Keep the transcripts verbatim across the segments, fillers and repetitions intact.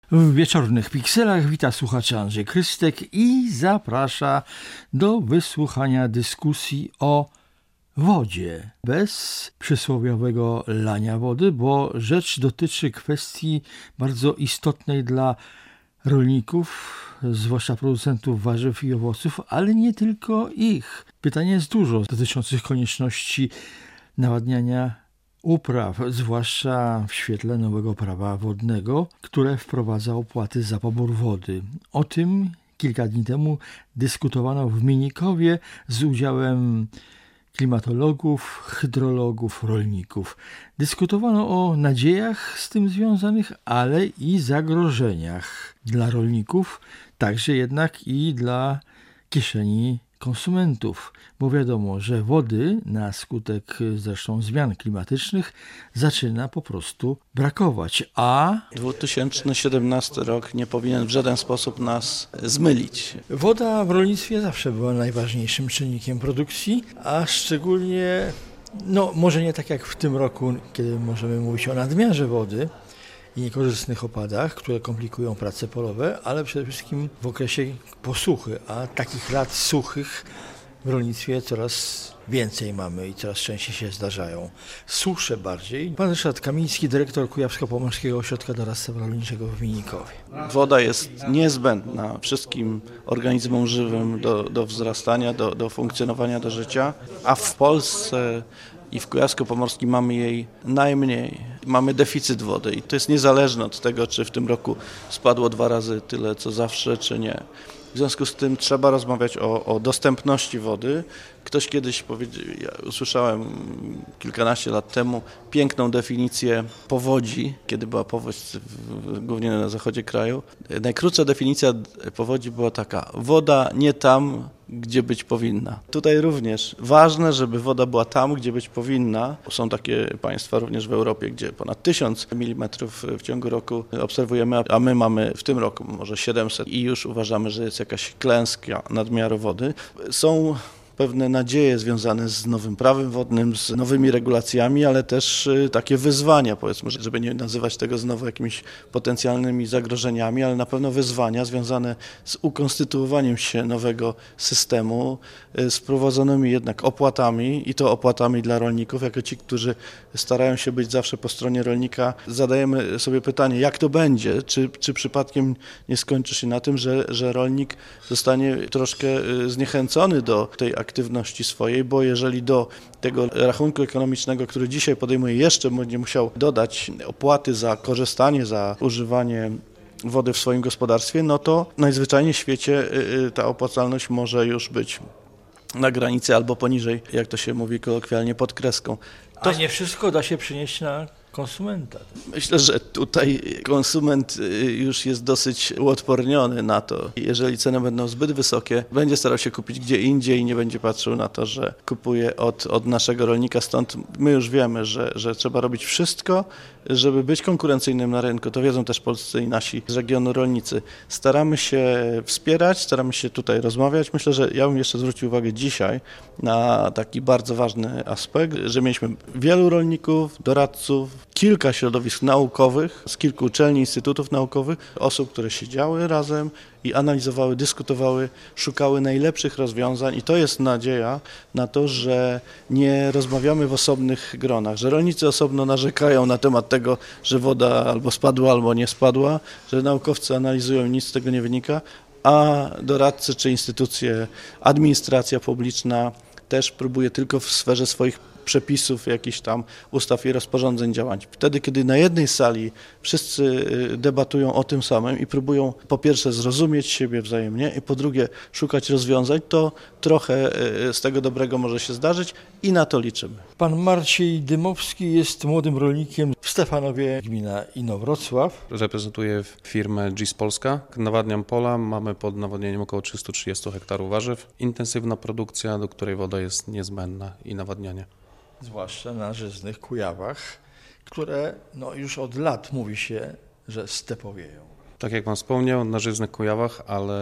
W wieczornych pikselach wita słuchacza Andrzej Krystek i zaprasza do wysłuchania dyskusji o wodzie. Bez przysłowiowego lania wody, bo rzecz dotyczy kwestii bardzo istotnej dla rolników, zwłaszcza producentów warzyw i owoców, ale nie tylko ich. Pytanie jest dużo dotyczących konieczności nawadniania upraw, zwłaszcza w świetle nowego prawa wodnego, które wprowadza opłaty za pobór wody. O tym kilka dni temu dyskutowano w Minikowie z udziałem klimatologów, hydrologów, rolników. Dyskutowano o nadziejach z tym związanych, ale i zagrożeniach dla rolników, także jednak i dla kieszeni konsumentów, bo wiadomo, że wody na skutek zresztą zmian klimatycznych zaczyna po prostu brakować, a dwa tysiące siedemnasty rok nie powinien w żaden sposób nas zmylić. Woda w rolnictwie zawsze była najważniejszym czynnikiem produkcji, a szczególnie, no może nie tak jak w tym roku, kiedy możemy mówić o nadmiarze wody i niekorzystnych opadach, które komplikują prace polowe, ale przede wszystkim w okresie posuchy, a takich lat suchych w rolnictwie coraz więcej mamy i coraz częściej się zdarzają. Susze bardziej. Pan Ryszard Kamiński, dyrektor Kujawsko-Pomorskiego Ośrodka Doradztwa Rolniczego w Minikowie. Woda jest niezbędna wszystkim organizmom żywym do, do wzrastania, do, do funkcjonowania, do życia, a w Polsce i w Kujawsko-Pomorskim mamy jej najmniej. Mamy deficyt wody i to jest niezależne od tego, czy w tym roku spadło dwa razy tyle, co zawsze, czy nie. W związku z tym trzeba rozmawiać o, o dostępności wody. Ktoś kiedyś powiedział, ja usłyszałem kilkanaście lat temu piękną definicję powodzi, kiedy była powódź w, głównie na zachodzie kraju. Najkrótsza definicja powodzi była taka: woda nie tam, gdzie być powinna. Tutaj również ważne, żeby woda była tam, gdzie być powinna. Są takie państwa również w Europie, gdzie ponad tysiąc milimetrów w ciągu roku obserwujemy, a my mamy w tym roku może siedemset i już uważamy, że jest jakaś klęska nadmiaru wody. Są pewne nadzieje związane z nowym prawem wodnym, z nowymi regulacjami, ale też takie wyzwania, powiedzmy, żeby nie nazywać tego znowu jakimiś potencjalnymi zagrożeniami, ale na pewno wyzwania związane z ukonstytuowaniem się nowego systemu, z prowadzonymi jednak opłatami i to opłatami dla rolników. Jako ci, którzy starają się być zawsze po stronie rolnika, zadajemy sobie pytanie, jak to będzie, czy, czy przypadkiem nie skończy się na tym, że, że rolnik zostanie troszkę zniechęcony do tej aktywności swojej, bo jeżeli do tego rachunku ekonomicznego, który dzisiaj podejmuje, jeszcze będzie musiał dodać opłaty za korzystanie, za używanie wody w swoim gospodarstwie, no to najzwyczajniej w świecie ta opłacalność może już być na granicy albo poniżej, jak to się mówi kolokwialnie, pod kreską. To... A nie wszystko da się przenieść na konsumenta. Myślę, że tutaj konsument już jest dosyć uodporniony na to. Jeżeli ceny będą zbyt wysokie, będzie starał się kupić gdzie indziej i nie będzie patrzył na to, że kupuje od, od naszego rolnika. Stąd my już wiemy, że, że trzeba robić wszystko, żeby być konkurencyjnym na rynku. To wiedzą też polscy i nasi z regionu rolnicy. Staramy się wspierać, staramy się tutaj rozmawiać. Myślę, że ja bym jeszcze zwrócił uwagę dzisiaj na taki bardzo ważny aspekt, że mieliśmy wielu rolników, doradców, kilka środowisk naukowych, z kilku uczelni, instytutów naukowych, osób, które siedziały razem i analizowały, dyskutowały, szukały najlepszych rozwiązań i to jest nadzieja na to, że nie rozmawiamy w osobnych gronach, że rolnicy osobno narzekają na temat tego, że woda albo spadła, albo nie spadła, że naukowcy analizują i nic z tego nie wynika, a doradcy czy instytucje, administracja publiczna też próbuje tylko w sferze swoich przepisów, jakichś tam ustaw i rozporządzeń działać. Wtedy, kiedy na jednej sali wszyscy debatują o tym samym i próbują po pierwsze zrozumieć siebie wzajemnie i po drugie szukać rozwiązań, to trochę z tego dobrego może się zdarzyć i na to liczymy. Pan Marciej Dymowski jest młodym rolnikiem w Stefanowie, gmina Inowrocław. Reprezentuję firmę G I S Polska. Nawadniam pola, mamy pod nawodnieniem około trzysta trzydzieści hektarów warzyw. Intensywna produkcja, do której woda jest niezbędna i nawadnianie. Zwłaszcza na żyznych Kujawach, które no, już od lat mówi się, że stepowieją. Tak jak Pan wspomniał, na żyznych Kujawach, ale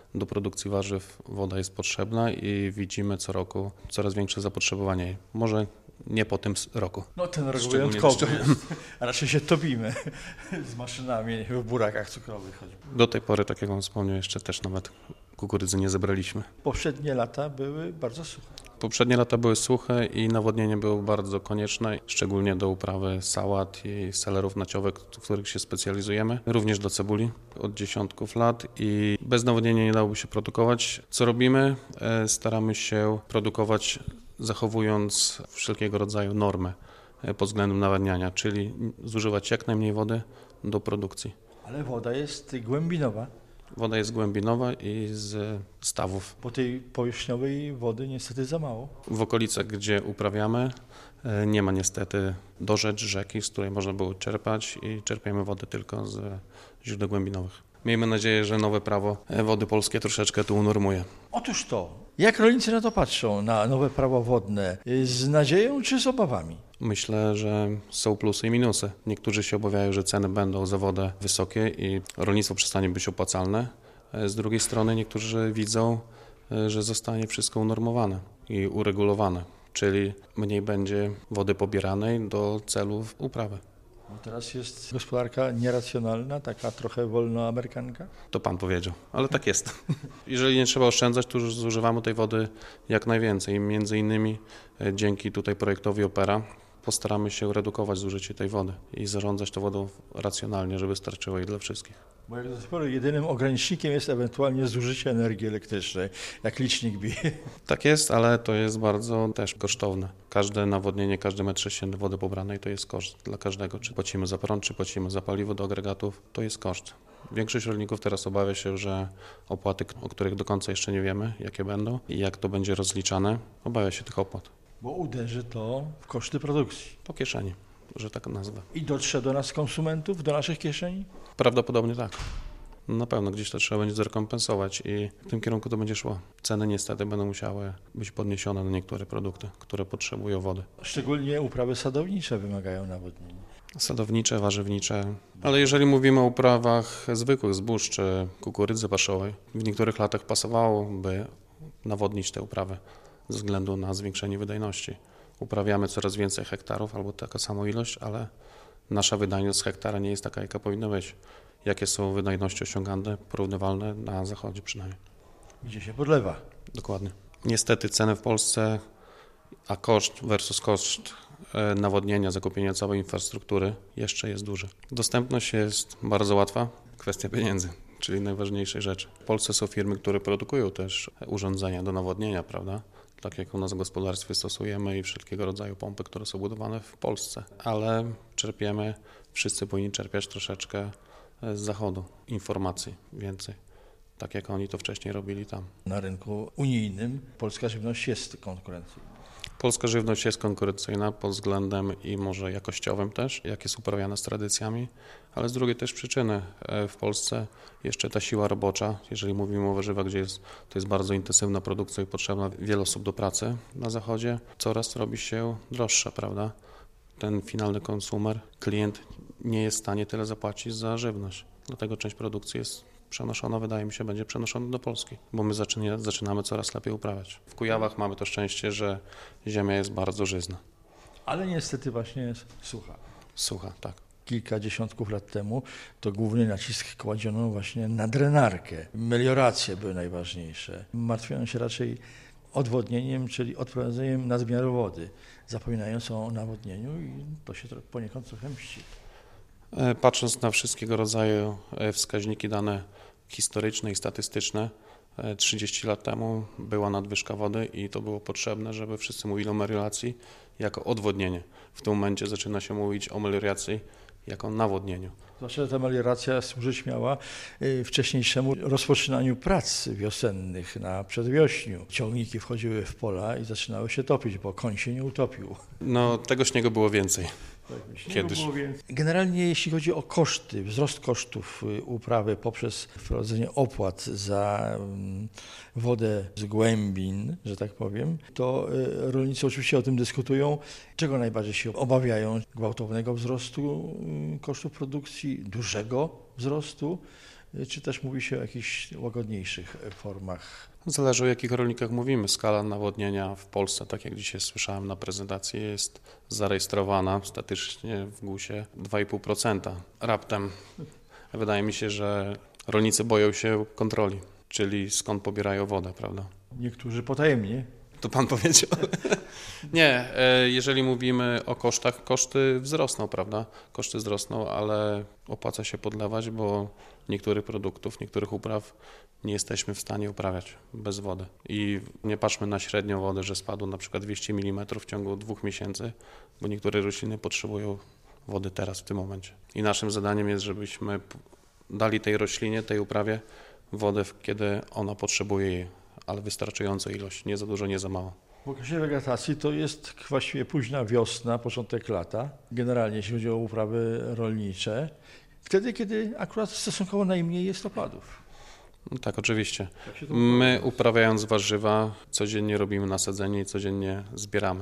do produkcji warzyw woda jest potrzebna i widzimy co roku coraz większe zapotrzebowanie jej. Może nie po tym roku. No ten rok Szczególnie wyjątkowy deszczowy. jest. Raczej się topimy z maszynami w burakach cukrowych choćby. Do tej pory, tak jak Wam wspomniałem, jeszcze też nawet kukurydzy nie zebraliśmy. Poprzednie lata były bardzo suche. Poprzednie lata były suche i nawodnienie było bardzo konieczne, szczególnie do uprawy sałat i selerów naciowych, w których się specjalizujemy, również do cebuli od dziesiątków lat i bez nawodnienia nie dałoby się produkować. Co robimy? E, Staramy się produkować zachowując wszelkiego rodzaju normy e, pod względem nawadniania, czyli zużywać jak najmniej wody do produkcji. Ale woda jest głębinowa, Woda jest głębinowa i z stawów. bo tej powierzchniowej wody niestety za mało. W okolicach, gdzie uprawiamy, e, nie ma niestety dorzecz rzeki, z której można było czerpać i czerpiemy wodę tylko z źródeł głębinowych. Miejmy nadzieję, że nowe prawo e, wody polskie troszeczkę tu unormuje. Otóż to, jak rolnicy na to patrzą, na nowe prawo wodne, z nadzieją czy z obawami? Myślę, że są plusy i minusy. Niektórzy się obawiają, że ceny będą za wodę wysokie i rolnictwo przestanie być opłacalne. Z drugiej strony niektórzy widzą, że zostanie wszystko unormowane i uregulowane, czyli mniej będzie wody pobieranej do celów uprawy. Bo teraz jest gospodarka nieracjonalna, taka trochę wolnoamerykanka. To Pan powiedział, ale tak jest. Jeżeli nie trzeba oszczędzać, to już zużywamy tej wody jak najwięcej. Między innymi e, dzięki tutaj projektowi Opera postaramy się redukować zużycie tej wody i zarządzać tą wodą racjonalnie, żeby starczyło jej dla wszystkich. Bo jak do tej pory jedynym ogranicznikiem jest ewentualnie zużycie energii elektrycznej, jak licznik bije. Tak jest, ale to jest bardzo też kosztowne. Każde nawodnienie, każdy metr sześcienny wody pobranej to jest koszt dla każdego. Czy płacimy za prąd, czy płacimy za paliwo do agregatów, to jest koszt. Większość rolników teraz obawia się, że opłaty, o których do końca jeszcze nie wiemy, jakie będą i jak to będzie rozliczane, obawia się tych opłat. Bo uderzy to w koszty produkcji. Po kieszeni, że tak nazwę. I dotrze do nas konsumentów, do naszych kieszeni? Prawdopodobnie tak. Na pewno gdzieś to trzeba będzie zrekompensować i w tym kierunku to będzie szło. Ceny niestety będą musiały być podniesione na niektóre produkty, które potrzebują wody. Szczególnie uprawy sadownicze wymagają nawodnienia. Sadownicze, warzywnicze, ale jeżeli mówimy o uprawach zwykłych zbóż czy kukurydzy paszowej, w niektórych latach pasowałoby nawodnić te uprawy ze względu na zwiększenie wydajności. Uprawiamy coraz więcej hektarów albo taka samą ilość, ale nasza wydajność z hektara nie jest taka, jaka powinna być. Jakie są wydajności osiągane, porównywalne na zachodzie przynajmniej. Gdzie się podlewa. Dokładnie. Niestety ceny w Polsce, a koszt versus koszt e, nawodnienia, zakupienia całej infrastruktury jeszcze jest duży. Dostępność jest bardzo łatwa, kwestia pieniędzy, czyli najważniejszej rzeczy. W Polsce są firmy, które produkują też urządzenia do nawodnienia, prawda? Tak jak u nas w gospodarstwie stosujemy i wszelkiego rodzaju pompy, które są budowane w Polsce, ale czerpiemy, wszyscy powinni czerpiać troszeczkę z zachodu informacji więcej, tak jak oni to wcześniej robili tam. Na rynku unijnym polska żywność jest konkurencyjna. Polska żywność jest konkurencyjna pod względem i może jakościowym też, jak jest uprawiana z tradycjami, ale z drugiej też przyczyny. W Polsce jeszcze ta siła robocza, jeżeli mówimy o warzywach, gdzie jest, to jest bardzo intensywna produkcja i potrzebna wiele osób do pracy na zachodzie, coraz robi się droższa, prawda? Ten finalny konsumer, klient nie jest w stanie tyle zapłacić za żywność. Dlatego część produkcji jest przenoszona, wydaje mi się, będzie przenoszona do Polski, bo my zaczyna, zaczynamy coraz lepiej uprawiać. W Kujawach mamy to szczęście, że ziemia jest bardzo żyzna. Ale niestety właśnie jest sucha. Sucha, tak. Kilka dziesiątków lat temu to główny nacisk kładziono właśnie na drenarkę. Melioracje były najważniejsze. Martwiono się raczej odwodnieniem, czyli odprowadzeniem nadmiaru wody, zapominając o nawodnieniu i to się poniekąd trochę mści. Patrząc na wszystkiego rodzaju wskaźniki, dane historyczne i statystyczne, trzydzieści lat temu była nadwyżka wody i to było potrzebne, żeby wszyscy mówili o melioracji jako odwodnienie. W tym momencie zaczyna się mówić o melioracji jako nawodnieniu. Zwłaszcza, że ta melioracja służyć miała wcześniejszemu rozpoczynaniu prac wiosennych na przedwiośniu. Ciągniki wchodziły w pola i zaczynały się topić, bo koń się nie utopił. No, tego śniegu było więcej. Kiedyś. Generalnie jeśli chodzi o koszty, wzrost kosztów uprawy poprzez wprowadzenie opłat za wodę z głębin, że tak powiem, to rolnicy oczywiście o tym dyskutują. Czego najbardziej się obawiają? Gwałtownego wzrostu kosztów produkcji, dużego wzrostu, czy też mówi się o jakichś łagodniejszych formach? Zależy, o jakich rolnikach mówimy. Skala nawodnienia w Polsce, tak jak dzisiaj słyszałem na prezentacji, jest zarejestrowana statystycznie w gusie dwa i pół procent. Raptem wydaje mi się, że rolnicy boją się kontroli, czyli skąd pobierają wodę, prawda? Niektórzy potajemnie. To pan powiedział. Nie, jeżeli mówimy o kosztach, koszty wzrosną, prawda? Koszty wzrosną, ale opłaca się podlewać, bo niektórych produktów, niektórych upraw nie jesteśmy w stanie uprawiać bez wody. I nie patrzmy na średnią wodę, że spadło na przykład dwieście milimetrów w ciągu dwóch miesięcy, bo niektóre rośliny potrzebują wody teraz, w tym momencie. I naszym zadaniem jest, żebyśmy dali tej roślinie, tej uprawie wodę, kiedy ona potrzebuje jej, ale wystarczającą ilość, nie za dużo, nie za mało. W okresie wegetacji to jest właściwie późna wiosna, początek lata, generalnie jeśli chodzi o uprawy rolnicze, wtedy, kiedy akurat stosunkowo najmniej jest opadów. No tak, oczywiście. My uprawiając warzywa codziennie robimy nasadzenie i codziennie zbieramy,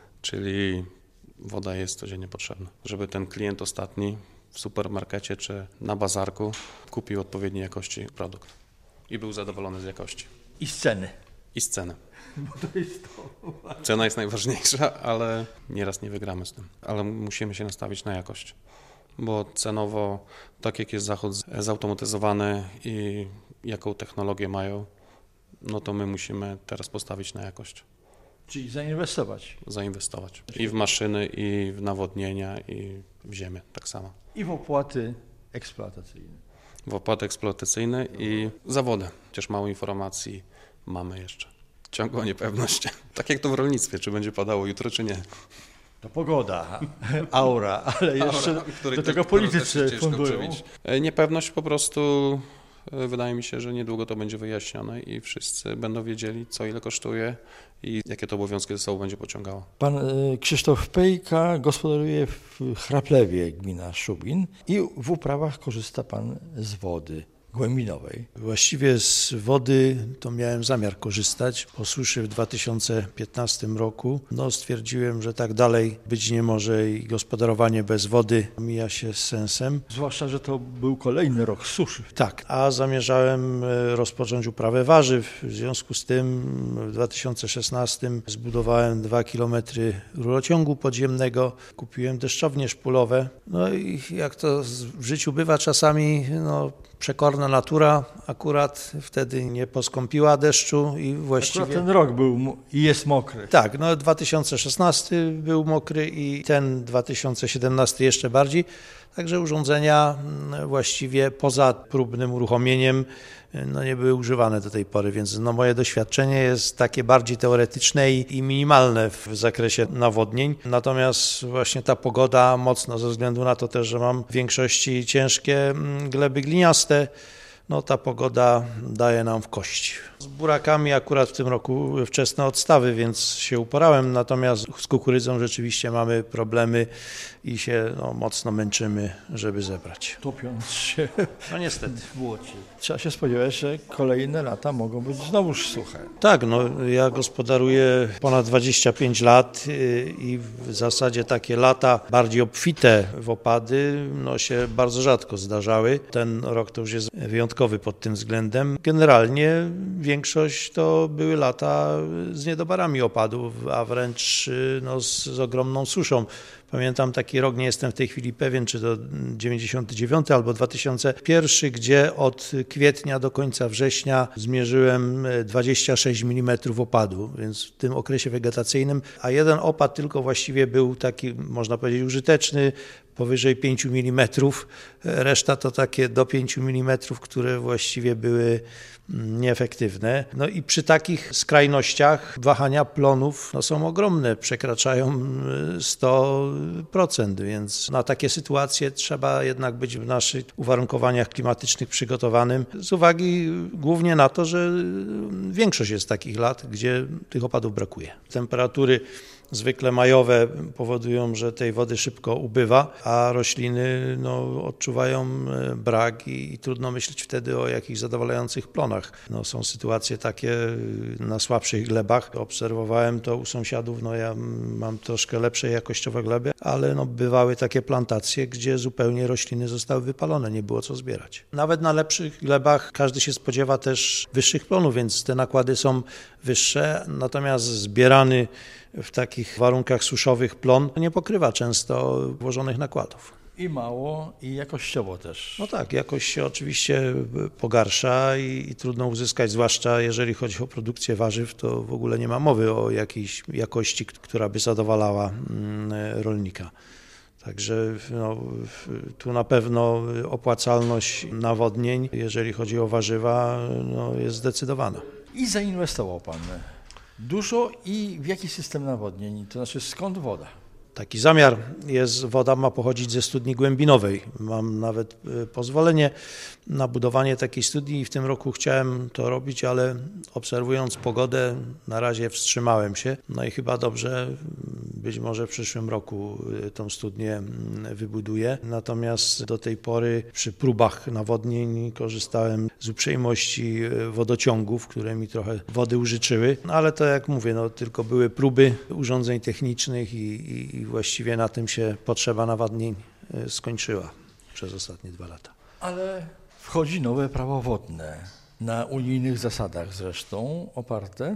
czyli woda jest codziennie potrzebna, żeby ten klient ostatni w supermarkecie czy na bazarku kupił odpowiedniej jakości produkt i był zadowolony z jakości. I z ceny. I z ceny. Bo to jest to. Cena jest najważniejsza, ale nieraz nie wygramy z tym. Ale musimy się nastawić na jakość, bo cenowo, tak jak jest Zachód zautomatyzowany i jaką technologię mają, no to my musimy teraz postawić na jakość. Czyli zainwestować. Zainwestować. I w maszyny, i w nawodnienia, i w ziemię tak samo. I w opłaty eksploatacyjne. W opłaty eksploatacyjne i zawody. Chociaż mało informacji mamy jeszcze. Ciągła niepewność. Tak jak to w rolnictwie, czy będzie padało jutro, czy nie. To pogoda, aura, ale jeszcze aura, do tego politycy fundują. Niepewność po prostu, wydaje mi się, że niedługo to będzie wyjaśnione i wszyscy będą wiedzieli, co ile kosztuje i jakie to obowiązki ze sobą będzie pociągało. Pan Krzysztof Pejka gospodaruje w Chraplewie, gmina Szubin, i w uprawach korzysta pan z wody głębinowej. Właściwie z wody to miałem zamiar korzystać. Po suszy w dwa tysiące piętnastym roku no, stwierdziłem, że tak dalej być nie może i gospodarowanie bez wody mija się z sensem. Zwłaszcza, że to był kolejny rok suszy. Tak, a zamierzałem rozpocząć uprawę warzyw. W związku z tym w dwa tysiące szesnastym zbudowałem dwa kilometry rurociągu podziemnego, kupiłem deszczownie szpulowe. No i jak to w życiu bywa czasami, no przekorna natura akurat wtedy nie poskąpiła deszczu i właściwie... Akurat ten rok był i jest mokry. Tak, no dwa tysiące szesnasty był mokry i ten dwa tysiące siedemnasty jeszcze bardziej. Także urządzenia właściwie poza próbnym uruchomieniem no nie były używane do tej pory, więc no moje doświadczenie jest takie bardziej teoretyczne i, i minimalne w zakresie nawodnień. Natomiast właśnie ta pogoda mocno ze względu na to też, że mam w większości ciężkie gleby gliniaste, no ta pogoda daje nam w kość. Z burakami akurat w tym roku wczesne odstawy, więc się uporałem, natomiast z kukurydzą rzeczywiście mamy problemy i się no, mocno męczymy, żeby zebrać. Topiąc się no niestety w błocie. Trzeba się spodziewać, że kolejne lata mogą być znowuż suche. Tak, no ja gospodaruję ponad dwadzieścia pięć lat i w zasadzie takie lata bardziej obfite w opady no się bardzo rzadko zdarzały. Ten rok to już jest wyjątkowy pod tym względem. Generalnie większość to były lata z niedobarami opadów, a wręcz no, z, z ogromną suszą. Pamiętam taki rok, nie jestem w tej chwili pewien, czy to dziewięćdziesiąty dziewiąty albo dwa tysiące pierwszy, gdzie od kwietnia do końca września zmierzyłem dwadzieścia sześć milimetrów opadu, więc w tym okresie wegetacyjnym, a jeden opad tylko właściwie był taki, można powiedzieć, użyteczny, powyżej pięć milimetrów, reszta to takie do pięć milimetrów, które właściwie były nieefektywne. No i przy takich skrajnościach wahania plonów no są ogromne, przekraczają sto procent, więc na takie sytuacje trzeba jednak być w naszych uwarunkowaniach klimatycznych przygotowanym z uwagi głównie na to, że większość jest takich lat, gdzie tych opadów brakuje. Temperatury zwykle majowe powodują, że tej wody szybko ubywa, a rośliny no, odczuwają brak i, i trudno myśleć wtedy o jakichś zadowalających plonach. No, są sytuacje takie na słabszych glebach. Obserwowałem to u sąsiadów, no ja mam troszkę lepsze jakościowe gleby, ale no, bywały takie plantacje, gdzie zupełnie rośliny zostały wypalone, nie było co zbierać. Nawet na lepszych glebach każdy się spodziewa też wyższych plonów, więc te nakłady są wyższe, natomiast zbierany w takich warunkach suszowych plon nie pokrywa często włożonych nakładów. I mało, i jakościowo też. No tak, jakość się oczywiście pogarsza i, i trudno uzyskać, zwłaszcza jeżeli chodzi o produkcję warzyw, to w ogóle nie ma mowy o jakiejś jakości, która by zadowalała rolnika. Także no, tu na pewno opłacalność nawodnień, jeżeli chodzi o warzywa, no, jest zdecydowana. I zainwestował Pan dużo i w jaki system nawodnień? To znaczy skąd woda? Taki zamiar jest, woda ma pochodzić ze studni głębinowej. Mam nawet pozwolenie na budowanie takiej studni i w tym roku chciałem to robić, ale obserwując pogodę na razie wstrzymałem się. No i chyba dobrze, być może w przyszłym roku tą studnię wybuduję. Natomiast do tej pory przy próbach nawodnień korzystałem z uprzejmości wodociągów, które mi trochę wody użyczyły. No ale to jak mówię, no tylko były próby urządzeń technicznych i, i, i właściwie na tym się potrzeba nawodnień skończyła przez ostatnie dwa lata. Ale wchodzi nowe prawo wodne, na unijnych zasadach zresztą oparte,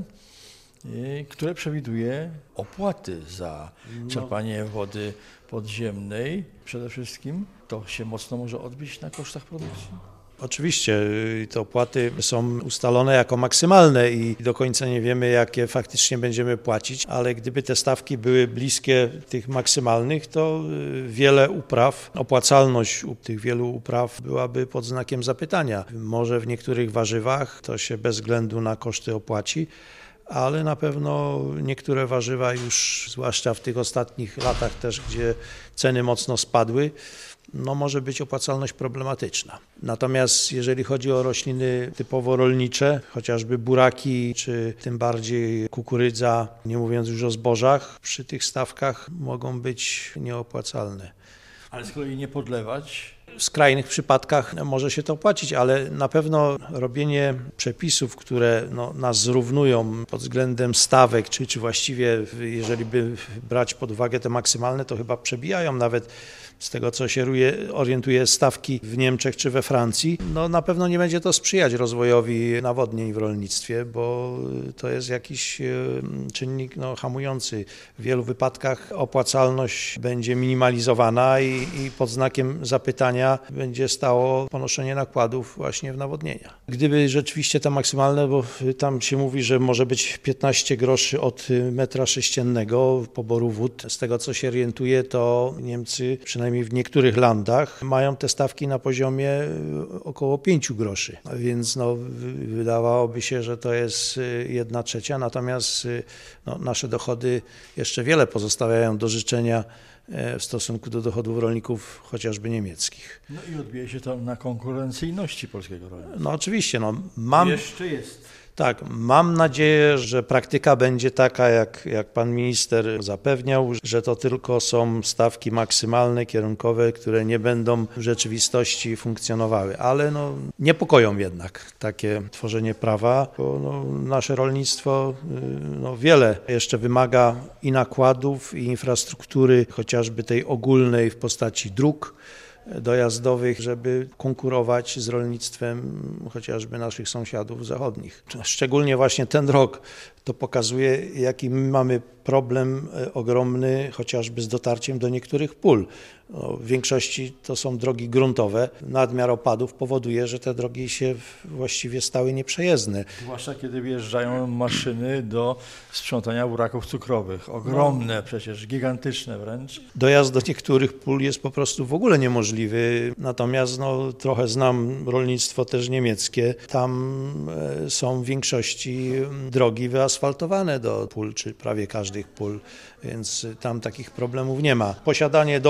które przewiduje opłaty za czerpanie wody podziemnej. Przede wszystkim to się mocno może odbić na kosztach produkcji. Oczywiście te opłaty są ustalone jako maksymalne i do końca nie wiemy, jakie faktycznie będziemy płacić, ale gdyby te stawki były bliskie tych maksymalnych, to wiele upraw, opłacalność tych wielu upraw byłaby pod znakiem zapytania. Może w niektórych warzywach to się bez względu na koszty opłaci, ale na pewno niektóre warzywa już, zwłaszcza w tych ostatnich latach też, gdzie ceny mocno spadły, no może być opłacalność problematyczna. Natomiast jeżeli chodzi o rośliny typowo rolnicze, chociażby buraki, czy tym bardziej kukurydza, nie mówiąc już o zbożach, przy tych stawkach mogą być nieopłacalne. Ale z kolei nie podlewać? W skrajnych przypadkach może się to opłacić, ale na pewno robienie przepisów, które no, nas zrównują pod względem stawek, czy, czy właściwie jeżeli by brać pod uwagę te maksymalne, to chyba przebijają nawet z tego, co się orientuje, stawki w Niemczech czy we Francji, no na pewno nie będzie to sprzyjać rozwojowi nawodnień w rolnictwie, bo to jest jakiś czynnik no, hamujący. W wielu wypadkach opłacalność będzie minimalizowana i, i pod znakiem zapytania będzie stało ponoszenie nakładów właśnie w nawodnienia. Gdyby rzeczywiście te maksymalne, bo tam się mówi, że może być piętnaście groszy od metra sześciennego poboru wód. Z tego, co się orientuje, to Niemcy, przynajmniej w niektórych landach, mają te stawki na poziomie około pięć groszy. Więc no, wydawałoby się, że to jest jedna trzecia, natomiast no, nasze dochody jeszcze wiele pozostawiają do życzenia w stosunku do dochodów rolników chociażby niemieckich. No i odbije się to na konkurencyjności polskiego rolnictwa. No oczywiście, no mam... Jeszcze jest. Tak, mam nadzieję, że praktyka będzie taka, jak, jak pan minister zapewniał, że to tylko są stawki maksymalne, kierunkowe, które nie będą w rzeczywistości funkcjonowały. Ale no, niepokoją jednak takie tworzenie prawa, bo no, nasze rolnictwo no, wiele jeszcze wymaga i nakładów, i infrastruktury, chociażby tej ogólnej w postaci dróg dojazdowych, żeby konkurować z rolnictwem chociażby naszych sąsiadów zachodnich. Szczególnie właśnie ten rok to pokazuje, jaki my mamy problem ogromny chociażby z dotarciem do niektórych pól. No, w większości to są drogi gruntowe. Nadmiar opadów powoduje, że te drogi się właściwie stały nieprzejezdne. Zwłaszcza kiedy wjeżdżają maszyny do sprzątania buraków cukrowych. Ogromne no. przecież, gigantyczne wręcz. Dojazd do niektórych pól jest po prostu w ogóle niemożliwy. Natomiast no, trochę znam rolnictwo też niemieckie. Tam są w większości drogi wyasfaltowane do pól, czy prawie każdych pól, więc tam takich problemów nie ma. Posiadanie dobrych dróg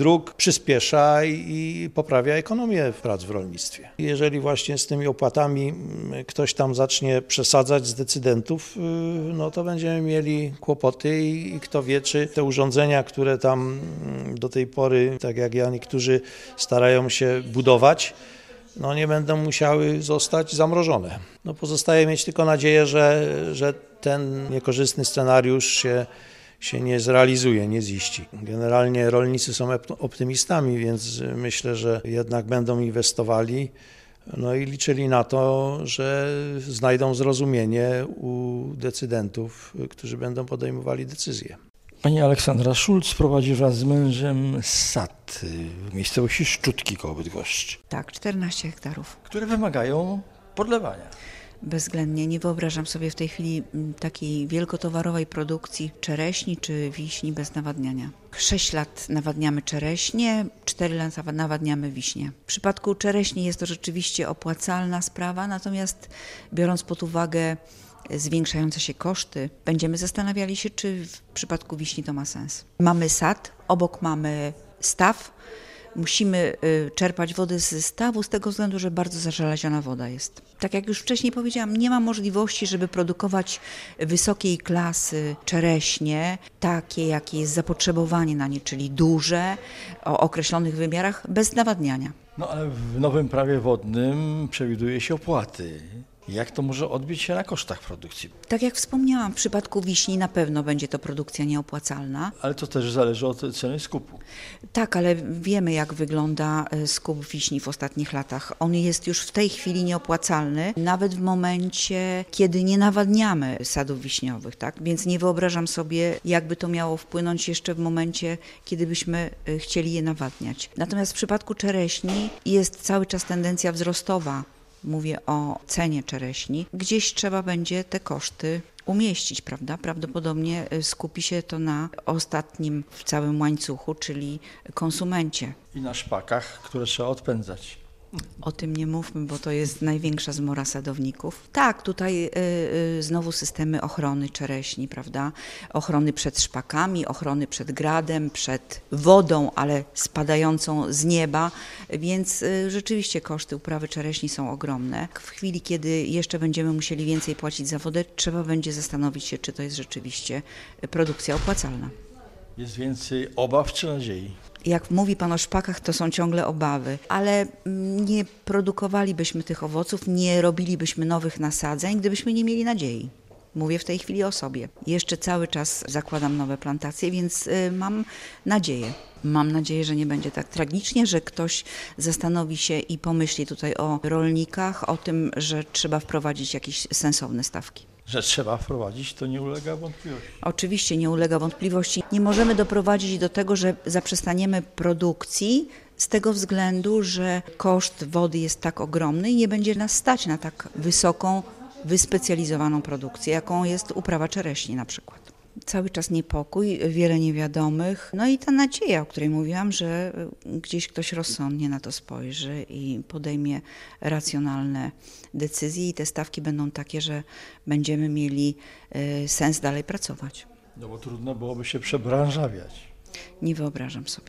dróg przyspiesza i poprawia ekonomię prac w rolnictwie. Jeżeli właśnie z tymi opłatami ktoś tam zacznie przesadzać z decydentów, no to będziemy mieli kłopoty i kto wie, czy te urządzenia, które tam do tej pory, tak jak ja, niektórzy starają się budować, no nie będą musiały zostać zamrożone. No pozostaje mieć tylko nadzieję, że, że ten niekorzystny scenariusz się, się nie zrealizuje, nie ziści. Generalnie rolnicy są optymistami, więc myślę, że jednak będą inwestowali, no i liczyli na to, że znajdą zrozumienie u decydentów, którzy będą podejmowali decyzje. Pani Aleksandra Szulc prowadzi wraz z mężem sad w miejscowości Szczutki koło Bydgoszczy. Tak, czternaście hektarów. Które wymagają podlewania. Bezwzględnie. Nie wyobrażam sobie w tej chwili takiej wielkotowarowej produkcji czereśni czy wiśni bez nawadniania. Sześć lat nawadniamy czereśnie, cztery lata nawadniamy wiśnie. W przypadku czereśni jest to rzeczywiście opłacalna sprawa, natomiast biorąc pod uwagę zwiększające się koszty, będziemy zastanawiali się, czy w przypadku wiśni to ma sens. Mamy sad, obok mamy staw. Musimy czerpać wodę ze stawu z tego względu, że bardzo zażeleziona woda jest. Tak jak już wcześniej powiedziałam, nie ma możliwości, żeby produkować wysokiej klasy czereśnie, takie jakie jest zapotrzebowanie na nie, czyli duże, o określonych wymiarach, bez nawadniania. No ale w nowym prawie wodnym przewiduje się opłaty. Jak to może odbić się na kosztach produkcji? Tak jak wspomniałam, w przypadku wiśni na pewno będzie to produkcja nieopłacalna. Ale to też zależy od ceny skupu. Tak, ale wiemy, jak wygląda skup wiśni w ostatnich latach. On jest już w tej chwili nieopłacalny, nawet w momencie, kiedy nie nawadniamy sadów wiśniowych, tak? Więc nie wyobrażam sobie, jakby to miało wpłynąć jeszcze w momencie, kiedy byśmy chcieli je nawadniać. Natomiast w przypadku czereśni jest cały czas tendencja wzrostowa. Mówię o cenie czereśni. Gdzieś trzeba będzie te koszty umieścić, prawda? Prawdopodobnie skupi się to na ostatnim w całym łańcuchu, czyli konsumencie. I na szpakach, które trzeba odpędzać. O tym nie mówmy, bo to jest największa zmora sadowników. Tak, tutaj y, y, znowu systemy ochrony czereśni, prawda? Ochrony przed szpakami, ochrony przed gradem, przed wodą, ale spadającą z nieba, więc y, rzeczywiście koszty uprawy czereśni są ogromne. W chwili, kiedy jeszcze będziemy musieli więcej płacić za wodę, trzeba będzie zastanowić się, czy to jest rzeczywiście produkcja opłacalna. Jest więcej obaw czy nadziei? Jak mówi Pan o szpakach, to są ciągle obawy, ale nie produkowalibyśmy tych owoców, nie robilibyśmy nowych nasadzeń, gdybyśmy nie mieli nadziei. Mówię w tej chwili o sobie. Jeszcze cały czas zakładam nowe plantacje, więc mam nadzieję. Mam nadzieję, że nie będzie tak tragicznie, że ktoś zastanowi się i pomyśli tutaj o rolnikach, o tym, że trzeba wprowadzić jakieś sensowne stawki. Że trzeba wprowadzić, to nie ulega wątpliwości. Oczywiście nie ulega wątpliwości. Nie możemy doprowadzić do tego, że zaprzestaniemy produkcji z tego względu, że koszt wody jest tak ogromny i nie będzie nas stać na tak wysoką, wyspecjalizowaną produkcję, jaką jest uprawa czereśni na przykład. Cały czas niepokój, wiele niewiadomych, no i ta nadzieja, o której mówiłam, że gdzieś ktoś rozsądnie na to spojrzy i podejmie racjonalne decyzje i te stawki będą takie, że będziemy mieli sens dalej pracować. No bo trudno byłoby się przebranżawiać. Nie wyobrażam sobie.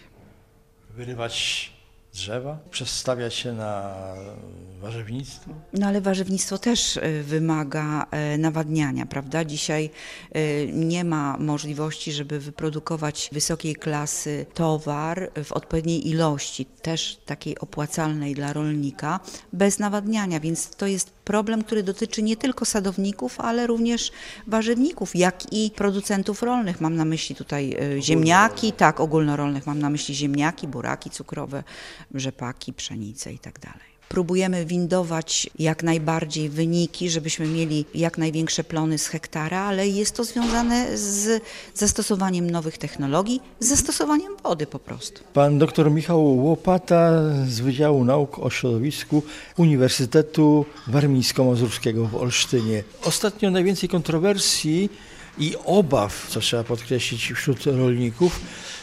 Wyrywać drzewa, przestawiać się na warzywnictwo? No ale warzywnictwo też wymaga nawadniania, prawda? Dzisiaj nie ma możliwości, żeby wyprodukować wysokiej klasy towar w odpowiedniej ilości, też takiej opłacalnej dla rolnika, bez nawadniania, więc to jest problem, który dotyczy nie tylko sadowników, ale również warzywników, jak i producentów rolnych. Mam na myśli tutaj ziemniaki, tak, ogólnorolnych, mam na myśli ziemniaki, buraki cukrowe, rzepaki, pszenicę i tak dalej. Próbujemy windować jak najbardziej wyniki, żebyśmy mieli jak największe plony z hektara, ale jest to związane z zastosowaniem nowych technologii, z zastosowaniem wody po prostu. Pan dr Michał Łopata z Wydziału Nauk o Środowisku Uniwersytetu Warmińsko-Mazurskiego w Olsztynie. Ostatnio najwięcej kontrowersji i obaw, co trzeba podkreślić, wśród rolników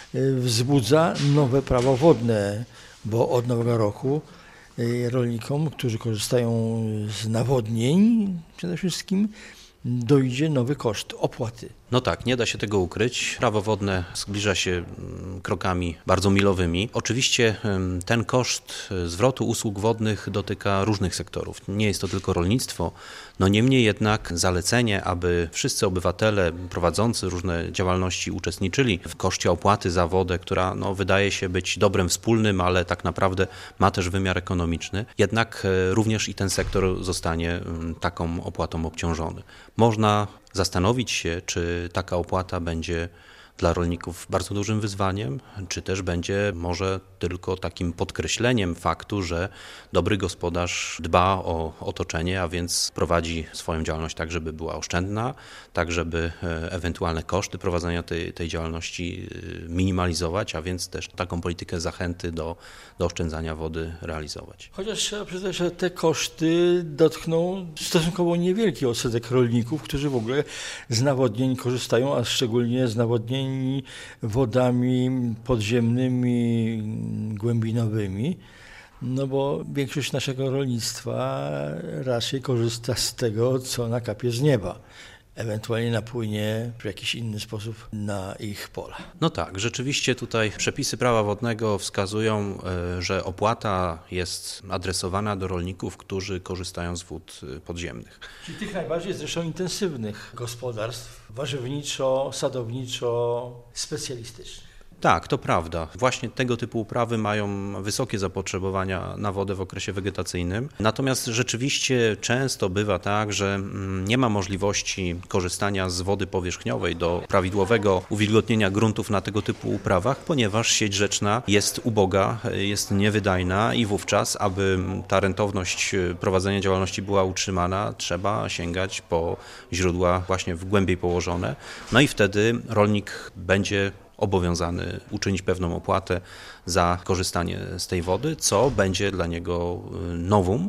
wzbudza nowe prawo wodne, bo od nowego roku rolnikom, którzy korzystają z nawodnień przede wszystkim, dojdzie nowy koszt opłaty. No tak, nie da się tego ukryć. Prawo wodne zbliża się krokami bardzo milowymi. Oczywiście ten koszt zwrotu usług wodnych dotyka różnych sektorów. Nie jest to tylko rolnictwo, no niemniej jednak zalecenie, aby wszyscy obywatele prowadzący różne działalności uczestniczyli w koszcie opłaty za wodę, która no, wydaje się być dobrem wspólnym, ale tak naprawdę ma też wymiar ekonomiczny, jednak również i ten sektor zostanie taką opłatą obciążony. Można zastanowić się, czy taka opłata będzie dla rolników bardzo dużym wyzwaniem, czy też będzie może tylko takim podkreśleniem faktu, że dobry gospodarz dba o otoczenie, a więc prowadzi swoją działalność tak, żeby była oszczędna, tak, żeby ewentualne koszty prowadzenia tej, tej działalności minimalizować, a więc też taką politykę zachęty do, do oszczędzania wody realizować. Chociaż trzeba przyznać, że te koszty dotkną stosunkowo niewielki odsetek rolników, którzy w ogóle z nawodnień korzystają, a szczególnie z nawodnień wodami podziemnymi, głębinowymi, no bo większość naszego rolnictwa raczej korzysta z tego, co nakapie z nieba. Ewentualnie napłynie w jakiś inny sposób na ich pola. No tak, rzeczywiście tutaj przepisy prawa wodnego wskazują, że opłata jest adresowana do rolników, którzy korzystają z wód podziemnych. Czyli tych najbardziej zresztą intensywnych gospodarstw, warzywniczo, sadowniczo, specjalistycznych. Tak, to prawda. Właśnie tego typu uprawy mają wysokie zapotrzebowania na wodę w okresie wegetacyjnym. Natomiast rzeczywiście często bywa tak, że nie ma możliwości korzystania z wody powierzchniowej do prawidłowego uwilgotnienia gruntów na tego typu uprawach, ponieważ sieć rzeczna jest uboga, jest niewydajna i wówczas, aby ta rentowność prowadzenia działalności była utrzymana, trzeba sięgać po źródła właśnie w głębiej położone. No i wtedy rolnik będzie obowiązany uczynić pewną opłatę za korzystanie z tej wody, co będzie dla niego novum,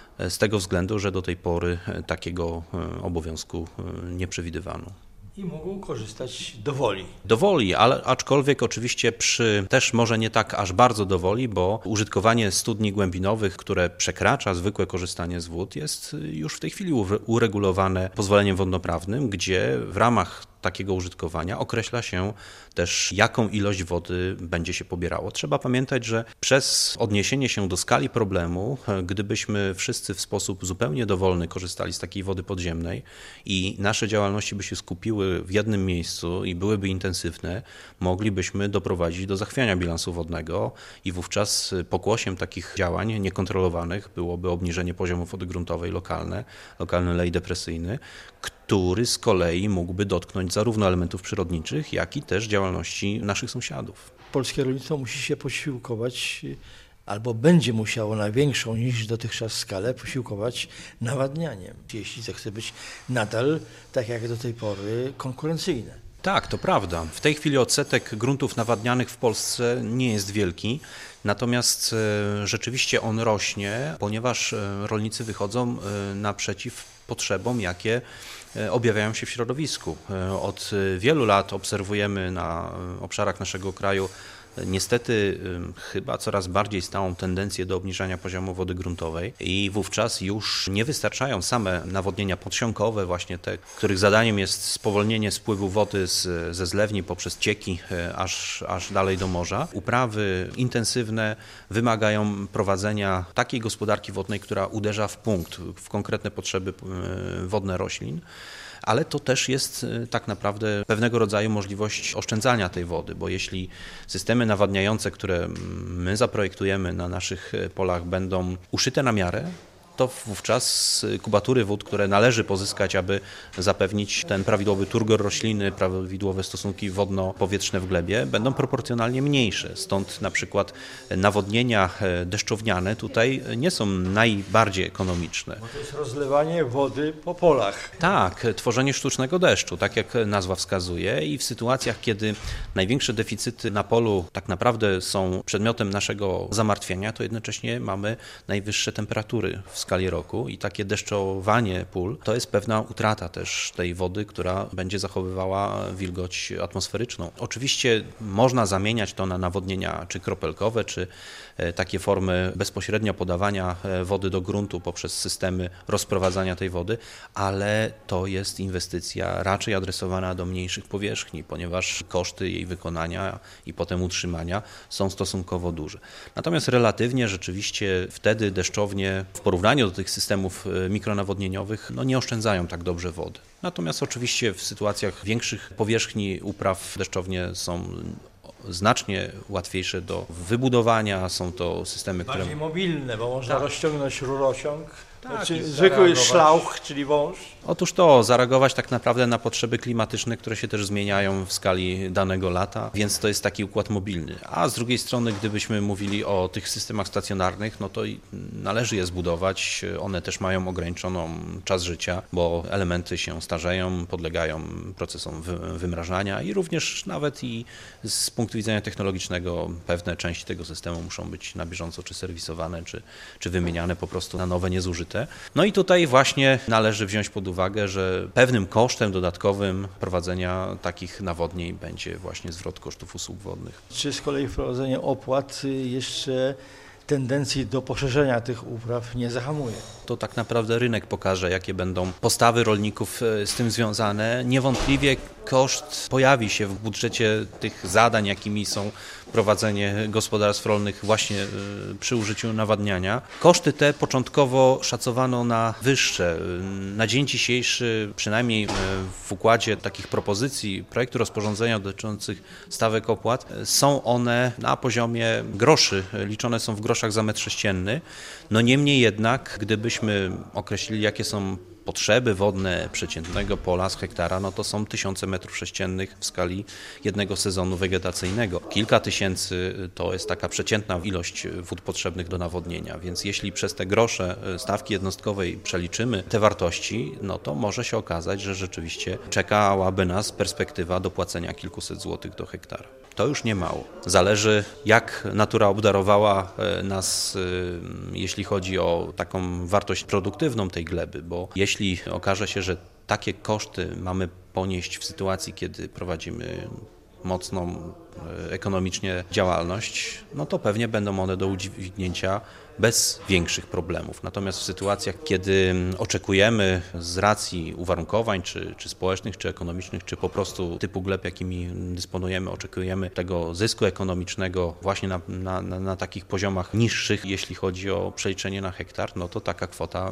z tego względu, że do tej pory takiego obowiązku nie przewidywano. I mogą korzystać dowoli. Dowoli, ale aczkolwiek oczywiście przy też może nie tak aż bardzo dowoli, bo użytkowanie studni głębinowych, które przekracza zwykłe korzystanie z wód, jest już w tej chwili uregulowane pozwoleniem wodnoprawnym, gdzie w ramach takiego użytkowania określa się też, jaką ilość wody będzie się pobierało. Trzeba pamiętać, że przez odniesienie się do skali problemu, gdybyśmy wszyscy w sposób zupełnie dowolny korzystali z takiej wody podziemnej i nasze działalności by się skupiły w jednym miejscu i byłyby intensywne, moglibyśmy doprowadzić do zachwiania bilansu wodnego i wówczas pokłosiem takich działań niekontrolowanych byłoby obniżenie poziomu wody gruntowej lokalne, lokalny lej depresyjny, który z kolei mógłby dotknąć zarówno elementów przyrodniczych, jak i też działalności naszych sąsiadów. Polskie rolnictwo musi się posiłkować, albo będzie musiało na większą niż dotychczas skalę posiłkować nawadnianiem, jeśli zechce być nadal, tak jak do tej pory, konkurencyjne. Tak, to prawda. W tej chwili odsetek gruntów nawadnianych w Polsce nie jest wielki, natomiast rzeczywiście on rośnie, ponieważ rolnicy wychodzą naprzeciw potrzebom, jakie objawiają się w środowisku. Od wielu lat obserwujemy na obszarach naszego kraju niestety chyba coraz bardziej stałą tendencję do obniżania poziomu wody gruntowej i wówczas już nie wystarczają same nawodnienia podsiąkowe, właśnie te, których zadaniem jest spowolnienie spływu wody z, ze zlewni poprzez cieki aż, aż dalej do morza. Uprawy intensywne wymagają prowadzenia takiej gospodarki wodnej, która uderza w punkt, w konkretne potrzeby wodne roślin. Ale to też jest tak naprawdę pewnego rodzaju możliwość oszczędzania tej wody, bo jeśli systemy nawadniające, które my zaprojektujemy na naszych polach, będą uszyte na miarę, to wówczas kubatury wód, które należy pozyskać, aby zapewnić ten prawidłowy turgor rośliny, prawidłowe stosunki wodno-powietrzne w glebie, będą proporcjonalnie mniejsze. Stąd na przykład nawodnienia deszczowniane tutaj nie są najbardziej ekonomiczne. Bo to jest rozlewanie wody po polach. Tak, tworzenie sztucznego deszczu, tak jak nazwa wskazuje, i w sytuacjach, kiedy największe deficyty na polu tak naprawdę są przedmiotem naszego zamartwienia, to jednocześnie mamy najwyższe temperatury w skali roku i takie deszczowanie pól to jest pewna utrata też tej wody, która będzie zachowywała wilgoć atmosferyczną. Oczywiście można zamieniać to na nawodnienia czy kropelkowe, czy takie formy bezpośrednio podawania wody do gruntu poprzez systemy rozprowadzania tej wody, ale to jest inwestycja raczej adresowana do mniejszych powierzchni, ponieważ koszty jej wykonania i potem utrzymania są stosunkowo duże. Natomiast relatywnie rzeczywiście wtedy deszczownie w porównaniu do tych systemów mikronawodnieniowych no nie oszczędzają tak dobrze wody. Natomiast oczywiście w sytuacjach większych powierzchni upraw deszczownie są znacznie łatwiejsze do wybudowania, są to systemy, Bardziej które... mobilne, bo można Tak. rozciągnąć rurociąg, Tak, znaczy i zwykły zareagować. szlauch, czyli wąż. Otóż to, zareagować tak naprawdę na potrzeby klimatyczne, które się też zmieniają w skali danego lata, więc to jest taki układ mobilny. A z drugiej strony, gdybyśmy mówili o tych systemach stacjonarnych, no to należy je zbudować, one też mają ograniczoną czas życia, bo elementy się starzeją, podlegają procesom wy- wymrażania i również nawet i z punktu widzenia technologicznego pewne części tego systemu muszą być na bieżąco czy serwisowane, czy, czy wymieniane po prostu na nowe, niezużyte. No i tutaj właśnie należy wziąć pod uwagę, że pewnym kosztem dodatkowym prowadzenia takich nawodnień będzie właśnie zwrot kosztów usług wodnych. Czy z kolei wprowadzenie opłat jeszcze tendencji do poszerzenia tych upraw nie zahamuje? To tak naprawdę rynek pokaże, jakie będą postawy rolników z tym związane. Niewątpliwie koszt pojawi się w budżecie tych zadań, jakimi są prowadzenie gospodarstw rolnych właśnie przy użyciu nawadniania. Koszty te początkowo szacowano na wyższe. Na dzień dzisiejszy, przynajmniej w układzie takich propozycji projektu rozporządzenia dotyczących stawek opłat, są one na poziomie groszy, liczone są w groszach za metr sześcienny. No niemniej jednak, gdybyśmy określili, jakie są potrzeby wodne przeciętnego pola z hektara, no to są tysiące metrów sześciennych w skali jednego sezonu wegetacyjnego. Kilka tysięcy to jest taka przeciętna ilość wód potrzebnych do nawodnienia, więc jeśli przez te grosze stawki jednostkowej przeliczymy te wartości, no to może się okazać, że rzeczywiście czekałaby nas perspektywa dopłacenia kilkuset złotych do hektara. To już nie mało. Zależy, jak natura obdarowała nas, jeśli chodzi o taką wartość produktywną tej gleby, bo jeśli okaże się, że takie koszty mamy ponieść w sytuacji, kiedy prowadzimy mocną ekonomicznie działalność, no to pewnie będą one do udźwignięcia bez większych problemów. Natomiast w sytuacjach, kiedy oczekujemy z racji uwarunkowań, czy, czy społecznych, czy ekonomicznych, czy po prostu typu gleb, jakimi dysponujemy, oczekujemy tego zysku ekonomicznego właśnie na, na, na, na takich poziomach niższych, jeśli chodzi o przeliczenie na hektar, no to taka kwota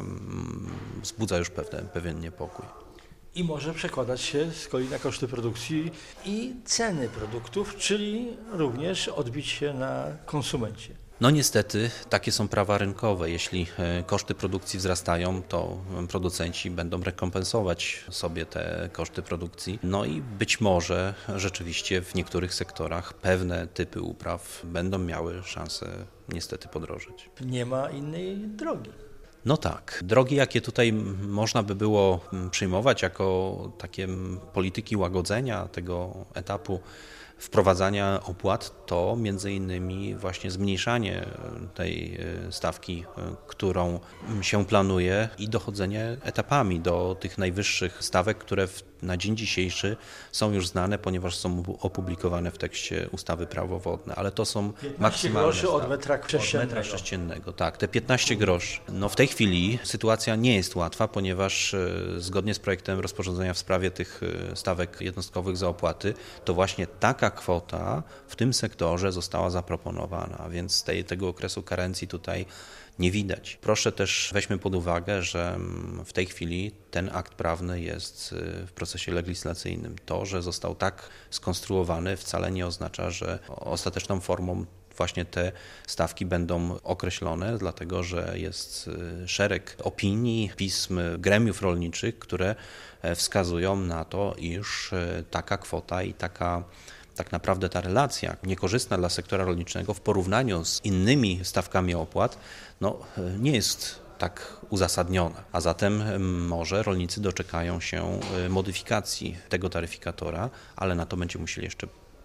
wzbudza już pewne, pewien niepokój. I może przekładać się z kolei na koszty produkcji i ceny produktów, czyli również odbić się na konsumencie. No niestety takie są prawa rynkowe. Jeśli koszty produkcji wzrastają, to producenci będą rekompensować sobie te koszty produkcji. No i być może rzeczywiście w niektórych sektorach pewne typy upraw będą miały szansę niestety podrożeć. Nie ma innej drogi. No tak. Drogi, jakie tutaj można by było przyjmować jako takie polityki łagodzenia tego etapu wprowadzania opłat, to między innymi właśnie zmniejszanie tej stawki, którą się planuje, i dochodzenie etapami do tych najwyższych stawek, które w, na dzień dzisiejszy są już znane, ponieważ są opublikowane w tekście ustawy Prawo wodne, ale to są maksymalne groszy od metra sześciennego. Od metra sześciennego, tak, te piętnaście groszy. No w tej chwili sytuacja nie jest łatwa, ponieważ zgodnie z projektem rozporządzenia w sprawie tych stawek jednostkowych za opłaty, to właśnie taka kwota w tym sektorze została zaproponowana, a więc tej, tego okresu karencji tutaj nie widać. Proszę też weźmy pod uwagę, że w tej chwili ten akt prawny jest w procesie legislacyjnym. To, że został tak skonstruowany, wcale nie oznacza, że ostateczną formą właśnie te stawki będą określone, dlatego że jest szereg opinii, pism gremiów rolniczych, które wskazują na to, iż taka kwota i taka tak naprawdę ta relacja niekorzystna dla sektora rolniczego w porównaniu z innymi stawkami opłat no, nie jest tak uzasadniona. A zatem może rolnicy doczekają się modyfikacji tego taryfikatora, ale na to będziemy musieli jeszcze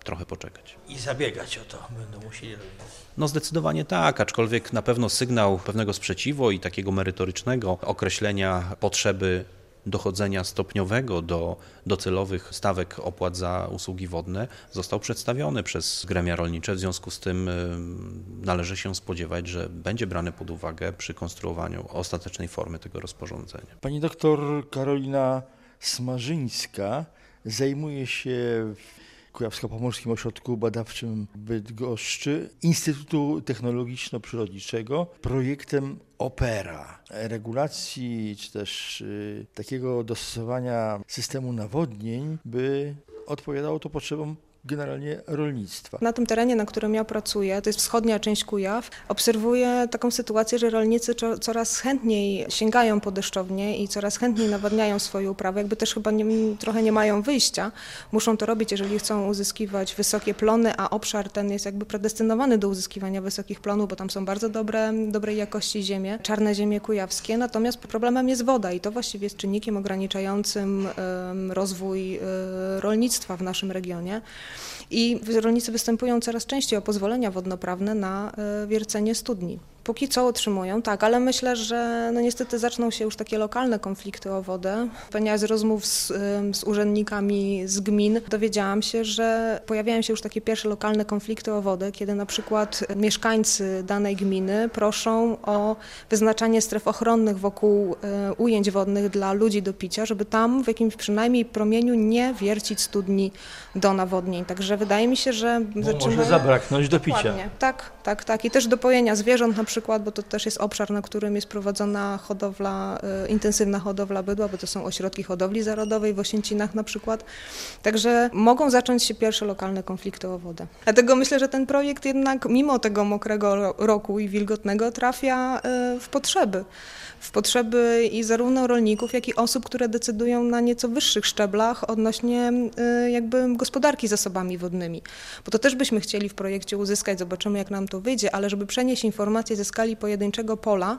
trochę poczekać. I zabiegać o to będą musieli robić. No zdecydowanie tak, aczkolwiek na pewno sygnał pewnego sprzeciwu i takiego merytorycznego określenia potrzeby dochodzenia stopniowego do docelowych stawek opłat za usługi wodne został przedstawiony przez gremia rolnicze. W związku z tym należy się spodziewać, że będzie brane pod uwagę przy konstruowaniu ostatecznej formy tego rozporządzenia. Pani doktor Karolina Smarzyńska zajmuje się w Kujawsko-Pomorskim Ośrodku Badawczym w Bydgoszczy Instytutu Technologiczno-Przyrodniczego projektem Opera, regulacji czy też y, takiego dostosowania systemu nawodnień, by odpowiadało to potrzebom generalnie rolnictwa. Na tym terenie, na którym ja pracuję, to jest wschodnia część Kujaw, obserwuję taką sytuację, że rolnicy coraz chętniej sięgają po deszczownie i coraz chętniej nawadniają swoje uprawy, jakby też chyba nie, trochę nie mają wyjścia. Muszą to robić, jeżeli chcą uzyskiwać wysokie plony, a obszar ten jest jakby predestynowany do uzyskiwania wysokich plonów, bo tam są bardzo dobre, dobrej jakości ziemie, czarne ziemie kujawskie, natomiast problemem jest woda i to właściwie jest czynnikiem ograniczającym um, rozwój um, rolnictwa w naszym regionie. I rolnicy występują coraz częściej o pozwolenia wodnoprawne na wiercenie studni. Póki co otrzymują, tak, ale myślę, że no niestety zaczną się już takie lokalne konflikty o wodę. Ponieważ z rozmów z, z urzędnikami z gmin dowiedziałam się, że pojawiają się już takie pierwsze lokalne konflikty o wodę, kiedy na przykład mieszkańcy danej gminy proszą o wyznaczanie stref ochronnych wokół ujęć wodnych dla ludzi do picia, żeby tam w jakimś przynajmniej promieniu nie wiercić studni do nawodnień. Także wydaje mi się, że zaczyna... Może zabraknąć do picia. Dokładnie. Tak, tak, tak. I też do pojenia zwierząt na przykład, bo to też jest obszar, na którym jest prowadzona hodowla, y, intensywna hodowla bydła, bo to są ośrodki hodowli zarodowej w Osięcinach na przykład. Także mogą zacząć się pierwsze lokalne konflikty o wodę. Dlatego myślę, że ten projekt jednak mimo tego mokrego roku i wilgotnego trafia y, w potrzeby. w potrzeby i zarówno rolników, jak i osób, które decydują na nieco wyższych szczeblach odnośnie y, jakby gospodarki zasobami wodnymi. Bo to też byśmy chcieli w projekcie uzyskać, zobaczymy jak nam to wyjdzie, ale żeby przenieść informacje ze skali pojedynczego pola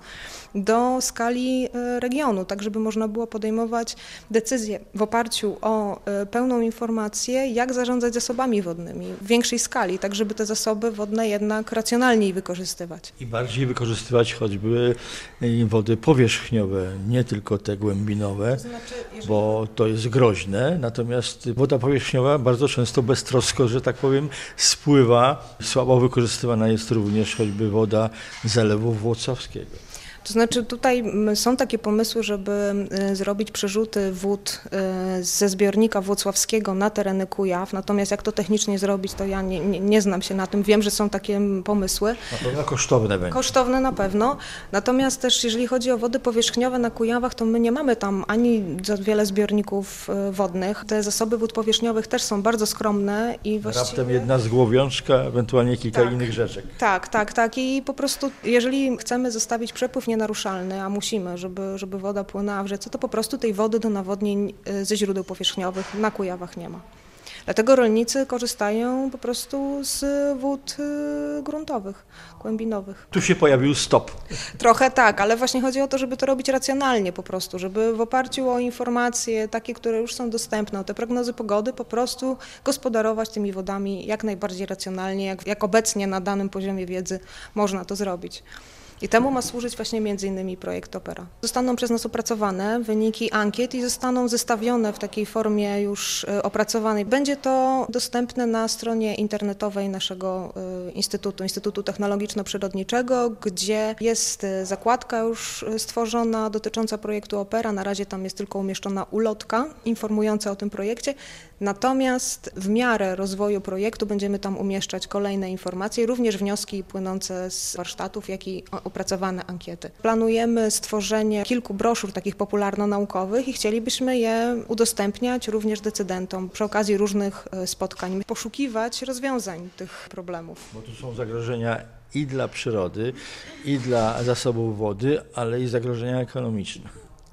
do skali y, regionu, tak żeby można było podejmować decyzje w oparciu o y, pełną informację, jak zarządzać zasobami wodnymi w większej skali, tak żeby te zasoby wodne jednak racjonalniej wykorzystywać. I bardziej wykorzystywać choćby wody powierzchniowe, nie tylko te głębinowe, to znaczy, jeżeli... bo to jest groźne, natomiast woda powierzchniowa bardzo często beztrosko, że tak powiem, spływa. Słabo wykorzystywana jest również choćby woda zalewu włocławskiego. To znaczy tutaj są takie pomysły, żeby zrobić przerzuty wód ze zbiornika włocławskiego na tereny Kujaw, natomiast jak to technicznie zrobić, to ja nie, nie, nie znam się na tym. Wiem, że są takie pomysły. Na pewno kosztowne będzie. Kosztowne na pewno, natomiast też jeżeli chodzi o wody powierzchniowe na Kujawach, to my nie mamy tam ani za wiele zbiorników wodnych. Te zasoby wód powierzchniowych też są bardzo skromne i właściwie... Raptem jedna zgłowiączka, ewentualnie kilka tak, innych rzeczek. Tak, tak, tak i po prostu jeżeli chcemy zostawić przepływ nienaruszalny, a musimy, żeby, żeby woda płynęła w rzece, to po prostu tej wody do nawodnień ze źródeł powierzchniowych na Kujawach nie ma. Dlatego rolnicy korzystają po prostu z wód gruntowych, głębinowych. Tu się pojawił stop. Trochę tak, ale właśnie chodzi o to, żeby to robić racjonalnie po prostu, żeby w oparciu o informacje takie, które już są dostępne, o te prognozy pogody, po prostu gospodarować tymi wodami jak najbardziej racjonalnie, jak, jak obecnie na danym poziomie wiedzy można to zrobić. I temu ma służyć właśnie między innymi projekt Opera. Zostaną przez nas opracowane wyniki ankiet i zostaną zestawione w takiej formie już opracowanej. Będzie to dostępne na stronie internetowej naszego Instytutu, Instytutu Technologiczno-Przyrodniczego, gdzie jest zakładka już stworzona dotycząca projektu Opera. Na razie tam jest tylko umieszczona ulotka informująca o tym projekcie. Natomiast w miarę rozwoju projektu będziemy tam umieszczać kolejne informacje, również wnioski płynące z warsztatów, jak i opracowane ankiety. Planujemy stworzenie kilku broszur takich popularno-naukowych i chcielibyśmy je udostępniać również decydentom przy okazji różnych spotkań, poszukiwać rozwiązań tych problemów. Bo tu są zagrożenia i dla przyrody, i dla zasobów wody, ale i zagrożenia ekonomiczne.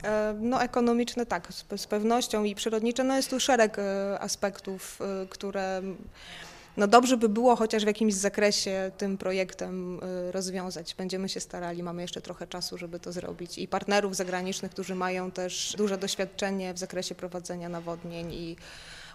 No ekonomiczne tak, z pewnością i przyrodnicze, no jest tu szereg aspektów, które no dobrze by było chociaż w jakimś zakresie tym projektem rozwiązać. Będziemy się starali, mamy jeszcze trochę czasu, żeby to zrobić i partnerów zagranicznych, którzy mają też duże doświadczenie w zakresie prowadzenia nawodnień i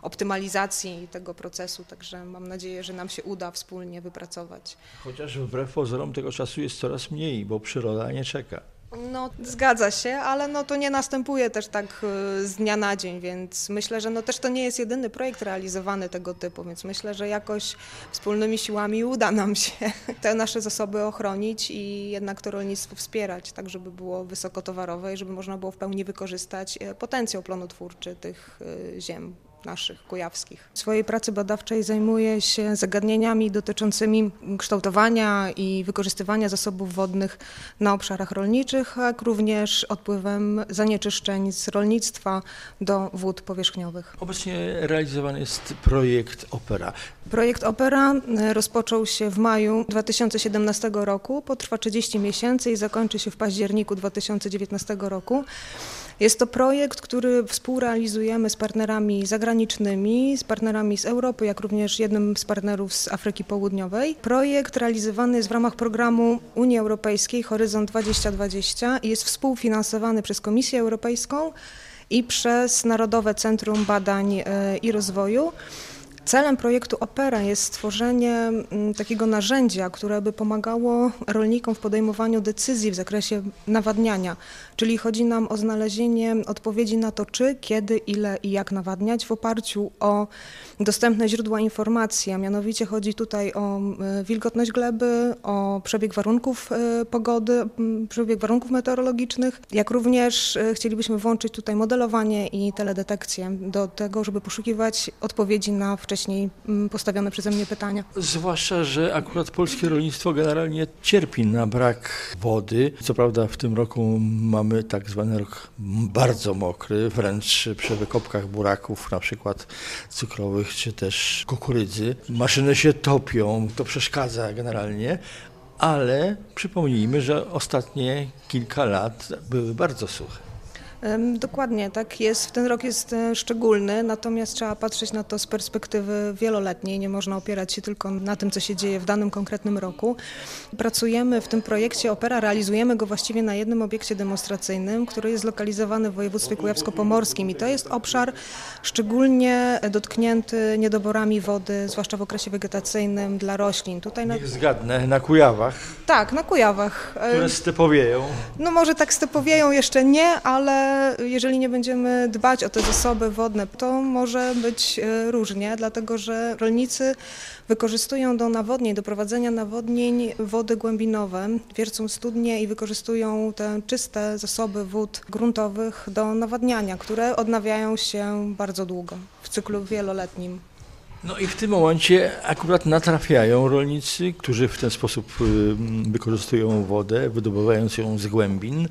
optymalizacji tego procesu, także mam nadzieję, że nam się uda wspólnie wypracować. Chociaż wbrew pozorom tego czasu jest coraz mniej, bo przyroda nie czeka. No zgadza się, ale no to nie następuje też tak z dnia na dzień, więc myślę, że no też to nie jest jedyny projekt realizowany tego typu, więc myślę, że jakoś wspólnymi siłami uda nam się te nasze zasoby ochronić i jednak to rolnictwo wspierać, tak żeby było wysokotowarowe i żeby można było w pełni wykorzystać potencjał plonotwórczy tych ziem naszych kujawskich. W swojej pracy badawczej zajmuję się zagadnieniami dotyczącymi kształtowania i wykorzystywania zasobów wodnych na obszarach rolniczych, jak również odpływem zanieczyszczeń z rolnictwa do wód powierzchniowych. Obecnie realizowany jest projekt Opera. Projekt Opera rozpoczął się w maju dwa tysiące siedemnastego roku, potrwa trzydzieści miesięcy i zakończy się w październiku dwa tysiące dziewiętnastego roku. Jest to projekt, który współrealizujemy z partnerami zagranicznymi, z partnerami z Europy, jak również jednym z partnerów z Afryki Południowej. Projekt realizowany jest w ramach programu Unii Europejskiej Horyzont dwadzieścia dwadzieścia i jest współfinansowany przez Komisję Europejską i przez Narodowe Centrum Badań i Rozwoju. Celem projektu Opera jest stworzenie takiego narzędzia, które by pomagało rolnikom w podejmowaniu decyzji w zakresie nawadniania, czyli chodzi nam o znalezienie odpowiedzi na to, czy, kiedy, ile i jak nawadniać w oparciu o dostępne źródła informacji, a mianowicie chodzi tutaj o wilgotność gleby, o przebieg warunków pogody, przebieg warunków meteorologicznych, jak również chcielibyśmy włączyć tutaj modelowanie i teledetekcję do tego, żeby poszukiwać odpowiedzi na wcześniej wcześniej postawione przeze mnie pytania. Zwłaszcza, że akurat polskie rolnictwo generalnie cierpi na brak wody. Co prawda w tym roku mamy tak zwany rok bardzo mokry, wręcz przy wykopkach buraków, na przykład cukrowych czy też kukurydzy. Maszyny się topią, to przeszkadza generalnie, ale przypomnijmy, że ostatnie kilka lat były bardzo suche. Dokładnie, tak jest. Ten rok jest szczególny, natomiast trzeba patrzeć na to z perspektywy wieloletniej. Nie można opierać się tylko na tym, co się dzieje w danym konkretnym roku. Pracujemy w tym projekcie Opera, realizujemy go właściwie na jednym obiekcie demonstracyjnym, który jest zlokalizowany w województwie kujawsko-pomorskim i to jest obszar szczególnie dotknięty niedoborami wody, zwłaszcza w okresie wegetacyjnym dla roślin. Tutaj na... Niech zgadnę, na Kujawach. Tak, na Kujawach. Które stepowieją. No może tak stepowieją jeszcze nie, ale jeżeli nie będziemy dbać o te zasoby wodne, to może być różnie, dlatego że rolnicy wykorzystują do nawodnień, do prowadzenia nawodnień wody głębinowe, wiercą studnie i wykorzystują te czyste zasoby wód gruntowych do nawadniania, które odnawiają się bardzo długo, w cyklu wieloletnim. No i w tym momencie akurat natrafiają rolnicy, którzy w ten sposób wykorzystują wodę, wydobywając ją z głębin,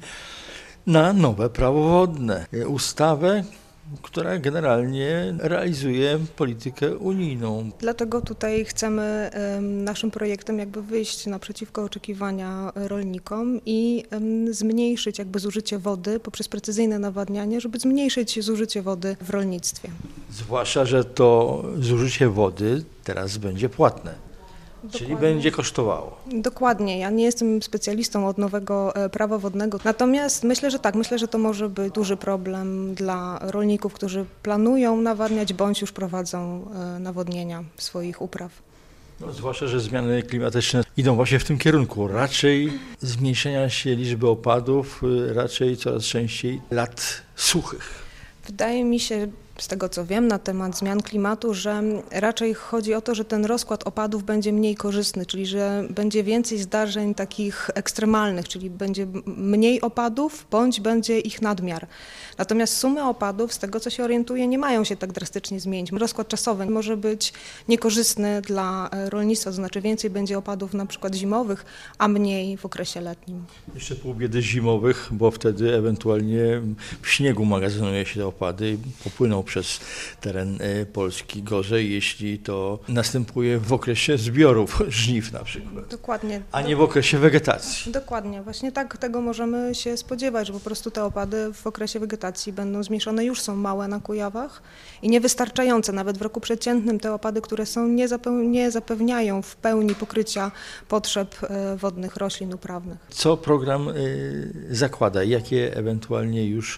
na nowe prawo wodne, ustawę, która generalnie realizuje politykę unijną. Dlatego tutaj chcemy naszym projektem jakby wyjść naprzeciwko oczekiwania rolnikom i zmniejszyć jakby zużycie wody poprzez precyzyjne nawadnianie, żeby zmniejszyć zużycie wody w rolnictwie. Zwłaszcza, że to zużycie wody teraz będzie płatne. Czyli Dokładnie. będzie kosztowało. Dokładnie. Ja nie jestem specjalistą od nowego prawa wodnego. Natomiast myślę, że tak, myślę, że to może być duży problem dla rolników, którzy planują nawadniać bądź już prowadzą nawodnienia swoich upraw. No, zwłaszcza, że zmiany klimatyczne idą właśnie w tym kierunku. Raczej zmniejszenia się liczby opadów, raczej coraz częściej lat suchych. Wydaje mi się, z tego co wiem na temat zmian klimatu, że raczej chodzi o to, że ten rozkład opadów będzie mniej korzystny, czyli że będzie więcej zdarzeń takich ekstremalnych, czyli będzie mniej opadów bądź będzie ich nadmiar. Natomiast sumy opadów, z tego co się orientuję, nie mają się tak drastycznie zmienić. Rozkład czasowy może być niekorzystny dla rolnictwa, to znaczy więcej będzie opadów na przykład zimowych, a mniej w okresie letnim. Jeszcze pół biedy zimowych, bo wtedy ewentualnie w śniegu magazynuje się te opady i popłyną przez teren Polski. Gorzej, jeśli to następuje w okresie zbiorów żniw na przykład. Dokładnie. A nie w okresie wegetacji. Dokładnie. Właśnie tak tego możemy się spodziewać, że po prostu te opady w okresie wegetacji będą zmniejszone, już są małe na Kujawach i niewystarczające. Nawet w roku przeciętnym te opady, które są, nie, zapeł- nie zapewniają w pełni pokrycia potrzeb wodnych roślin uprawnych. Co program zakłada? Jakie ewentualnie już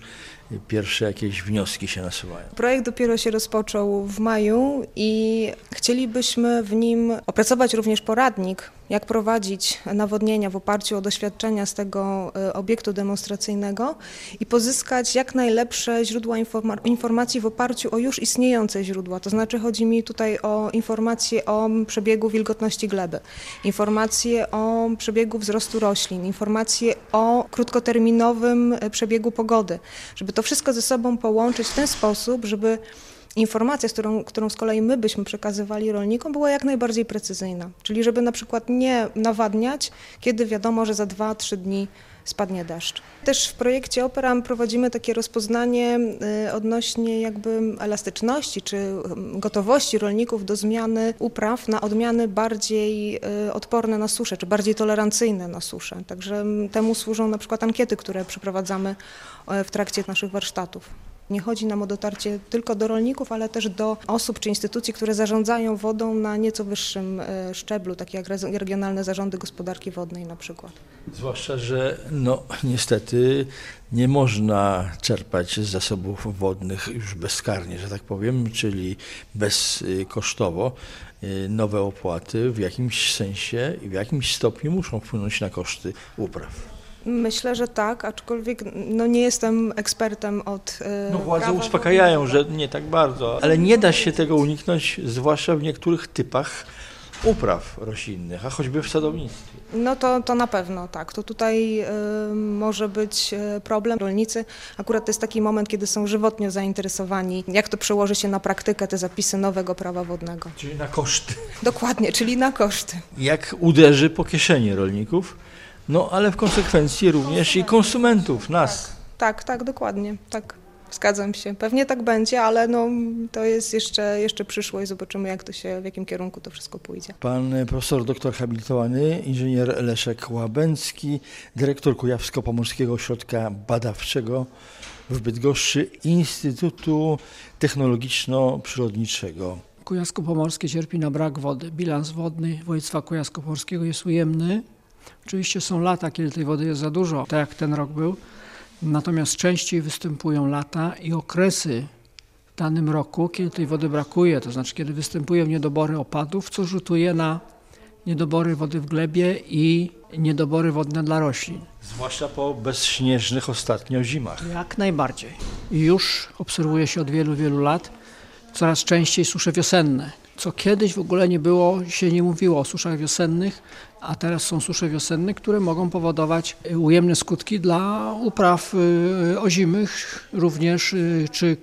pierwsze jakieś wnioski się nasuwają? Projekt dopiero się rozpoczął w maju i chcielibyśmy w nim opracować również poradnik, jak prowadzić nawodnienia w oparciu o doświadczenia z tego obiektu demonstracyjnego i pozyskać jak najlepsze źródła informa- informacji w oparciu o już istniejące źródła. To znaczy chodzi mi tutaj o informacje o przebiegu wilgotności gleby, informacje o przebiegu wzrostu roślin, informacje o krótkoterminowym przebiegu pogody, żeby to wszystko ze sobą połączyć w ten sposób, żeby informacja, z którą, którą z kolei my byśmy przekazywali rolnikom, była jak najbardziej precyzyjna. Czyli żeby na przykład nie nawadniać, kiedy wiadomo, że za dwa trzy dni spadnie deszcz. Też w projekcie Opera prowadzimy takie rozpoznanie odnośnie jakby elastyczności czy gotowości rolników do zmiany upraw na odmiany bardziej odporne na suszę, czy bardziej tolerancyjne na suszę. Także temu służą na przykład ankiety, które przeprowadzamy w trakcie naszych warsztatów. Nie chodzi nam o dotarcie tylko do rolników, ale też do osób czy instytucji, które zarządzają wodą na nieco wyższym szczeblu, takie jak regionalne zarządy gospodarki wodnej na przykład. Zwłaszcza, że no niestety nie można czerpać z zasobów wodnych już bezkarnie, że tak powiem, czyli bezkosztowo. Nowe opłaty w jakimś sensie i w jakimś stopniu muszą wpłynąć na koszty upraw. Myślę, że tak, aczkolwiek no nie jestem ekspertem od e, No władze prawa uspokajają, wodnego. że nie tak bardzo, ale nie da się tego uniknąć, zwłaszcza w niektórych typach upraw roślinnych, a choćby w sadownictwie. No to, to na pewno tak. To tutaj y, może być problem. Rolnicy akurat to jest taki moment, kiedy są żywotnie zainteresowani, jak to przełoży się na praktykę te zapisy nowego prawa wodnego. Czyli na koszty. Dokładnie, czyli na koszty. Jak uderzy po kieszeni rolników, no ale w konsekwencji również i konsumentów, nas. Tak, tak, tak, dokładnie, tak. Zgadzam się. Pewnie tak będzie, ale no, to jest jeszcze, jeszcze przyszłość. Zobaczymy, jak to się, w jakim kierunku to wszystko pójdzie. Pan profesor doktor habilitowany, inżynier Leszek Łabęcki, dyrektor Kujawsko-Pomorskiego Ośrodka Badawczego w Bydgoszczy Instytutu Technologiczno-Przyrodniczego. Kujawsko-Pomorskie cierpi na brak wody. Bilans wodny województwa kujawsko-pomorskiego jest ujemny. Oczywiście są lata, kiedy tej wody jest za dużo, tak jak ten rok był. Natomiast częściej występują lata i okresy w danym roku, kiedy tej wody brakuje, to znaczy kiedy występują niedobory opadów, co rzutuje na niedobory wody w glebie i niedobory wodne dla roślin. Zwłaszcza po bezśnieżnych ostatnio zimach. Jak najbardziej. I już obserwuje się od wielu, wielu lat coraz częściej susze wiosenne, co kiedyś w ogóle nie było, się nie mówiło o suszach wiosennych, a teraz są susze wiosenne, które mogą powodować ujemne skutki dla upraw ozimych, również czy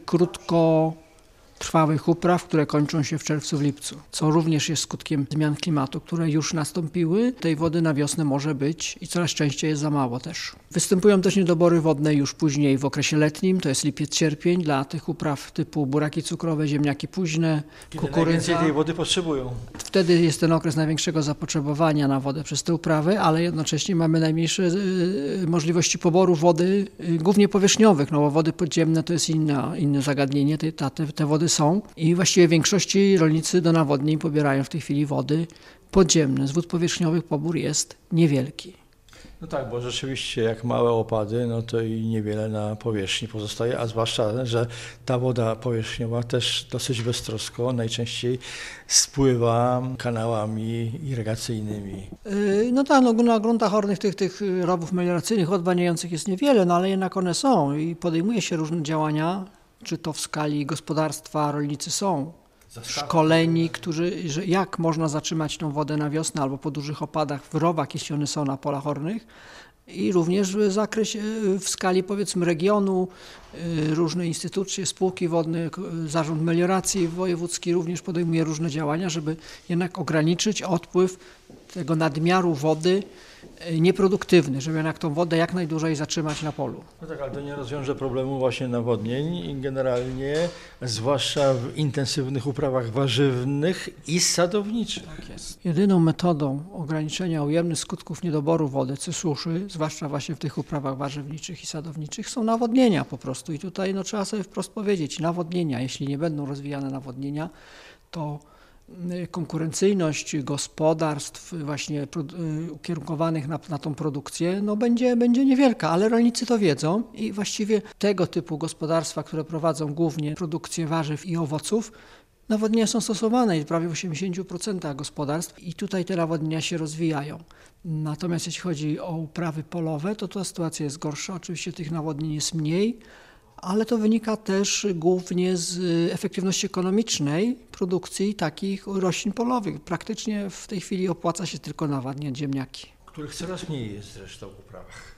krótkotrwałych upraw, które kończą się w czerwcu, w lipcu, co również jest skutkiem zmian klimatu, które już nastąpiły. Tej wody na wiosnę może być i coraz częściej jest za mało też. Występują też niedobory wodne już później w okresie letnim, to jest lipiec, sierpień, dla tych upraw typu buraki cukrowe, ziemniaki późne, kukurydza. Najwięcej tej wody potrzebują. Wtedy jest ten okres największego zapotrzebowania na wodę przez te uprawy, ale jednocześnie mamy najmniejsze y, możliwości poboru wody, y, głównie powierzchniowych, no bo wody podziemne to jest inna, inne zagadnienie, te, te, te wody są i właściwie w większości rolnicy do nawodnień pobierają w tej chwili wody podziemne. Z wód powierzchniowych pobór jest niewielki. No tak, bo rzeczywiście jak małe opady, no to i niewiele na powierzchni pozostaje, a zwłaszcza, że ta woda powierzchniowa też dosyć beztrosko najczęściej spływa kanałami irygacyjnymi. Yy, no tak, no, na gruntach ornych tych, tych rowów melioracyjnych odwaniających jest niewiele, no ale jednak one są i podejmuje się różne działania, czy to w skali gospodarstwa rolnicy są szkoleni, którzy, że jak można zatrzymać tą wodę na wiosnę albo po dużych opadach w rowach, jeśli one są na polach ornych. I również w zakresie, w skali powiedzmy regionu, różne instytucje, spółki wodne, Zarząd Melioracji Wojewódzki również podejmuje różne działania, żeby jednak ograniczyć odpływ tego nadmiaru wody nieproduktywny, żeby jednak tą wodę jak najdłużej zatrzymać na polu. No tak, ale to nie rozwiąże problemu właśnie nawodnień i generalnie, zwłaszcza w intensywnych uprawach warzywnych i sadowniczych. Tak jest. Jedyną metodą ograniczenia ujemnych skutków niedoboru wody czy suszy, zwłaszcza właśnie w tych uprawach warzywniczych i sadowniczych, są nawodnienia po prostu. I tutaj no, trzeba sobie wprost powiedzieć, nawodnienia, jeśli nie będą rozwijane nawodnienia, to konkurencyjność gospodarstw właśnie ukierunkowanych na, na tą produkcję no będzie, będzie niewielka, ale rolnicy to wiedzą i właściwie tego typu gospodarstwa, które prowadzą głównie produkcję warzyw i owoców, nawodnienia są stosowane i prawie w osiemdziesięciu procentach gospodarstw i tutaj te nawodnienia się rozwijają. Natomiast jeśli chodzi o uprawy polowe, to ta sytuacja jest gorsza. Oczywiście tych nawodnień jest mniej, ale to wynika też głównie z efektywności ekonomicznej produkcji takich roślin polowych. Praktycznie w tej chwili opłaca się tylko nawadniać ziemniaki. Których coraz mniej jest zresztą w uprawach.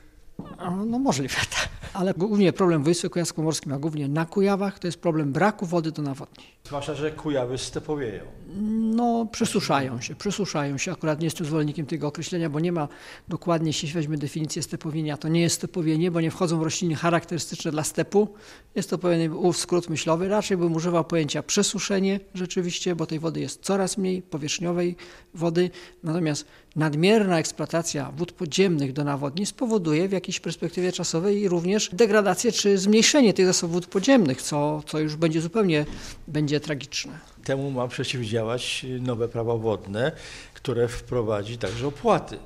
No możliwe, tak. Ale głównie problem w województwie kujawsko-pomorskim, a głównie na Kujawach, to jest problem braku wody do nawodnień. Zwłaszcza, że Kujawy stepowieją. No, przysuszają się, przysuszają się. Akurat nie jestem zwolennikiem tego określenia, bo nie ma dokładnie, jeśli weźmy definicję stepowienia, to nie jest stepowienie, bo nie wchodzą w rośliny charakterystyczne dla stepu. Jest to pewien skrót myślowy. Raczej bym używał pojęcia przesuszenie rzeczywiście, bo tej wody jest coraz mniej, powierzchniowej wody. Natomiast nadmierna eksploatacja wód podziemnych do nawodnień spowoduje w jakiejś perspektywie czasowej również degradację czy zmniejszenie tych zasobów wód podziemnych, co, co już będzie zupełnie będzie tragiczne. Temu ma przeciwdziałać nowe prawo wodne, które wprowadzi także opłaty.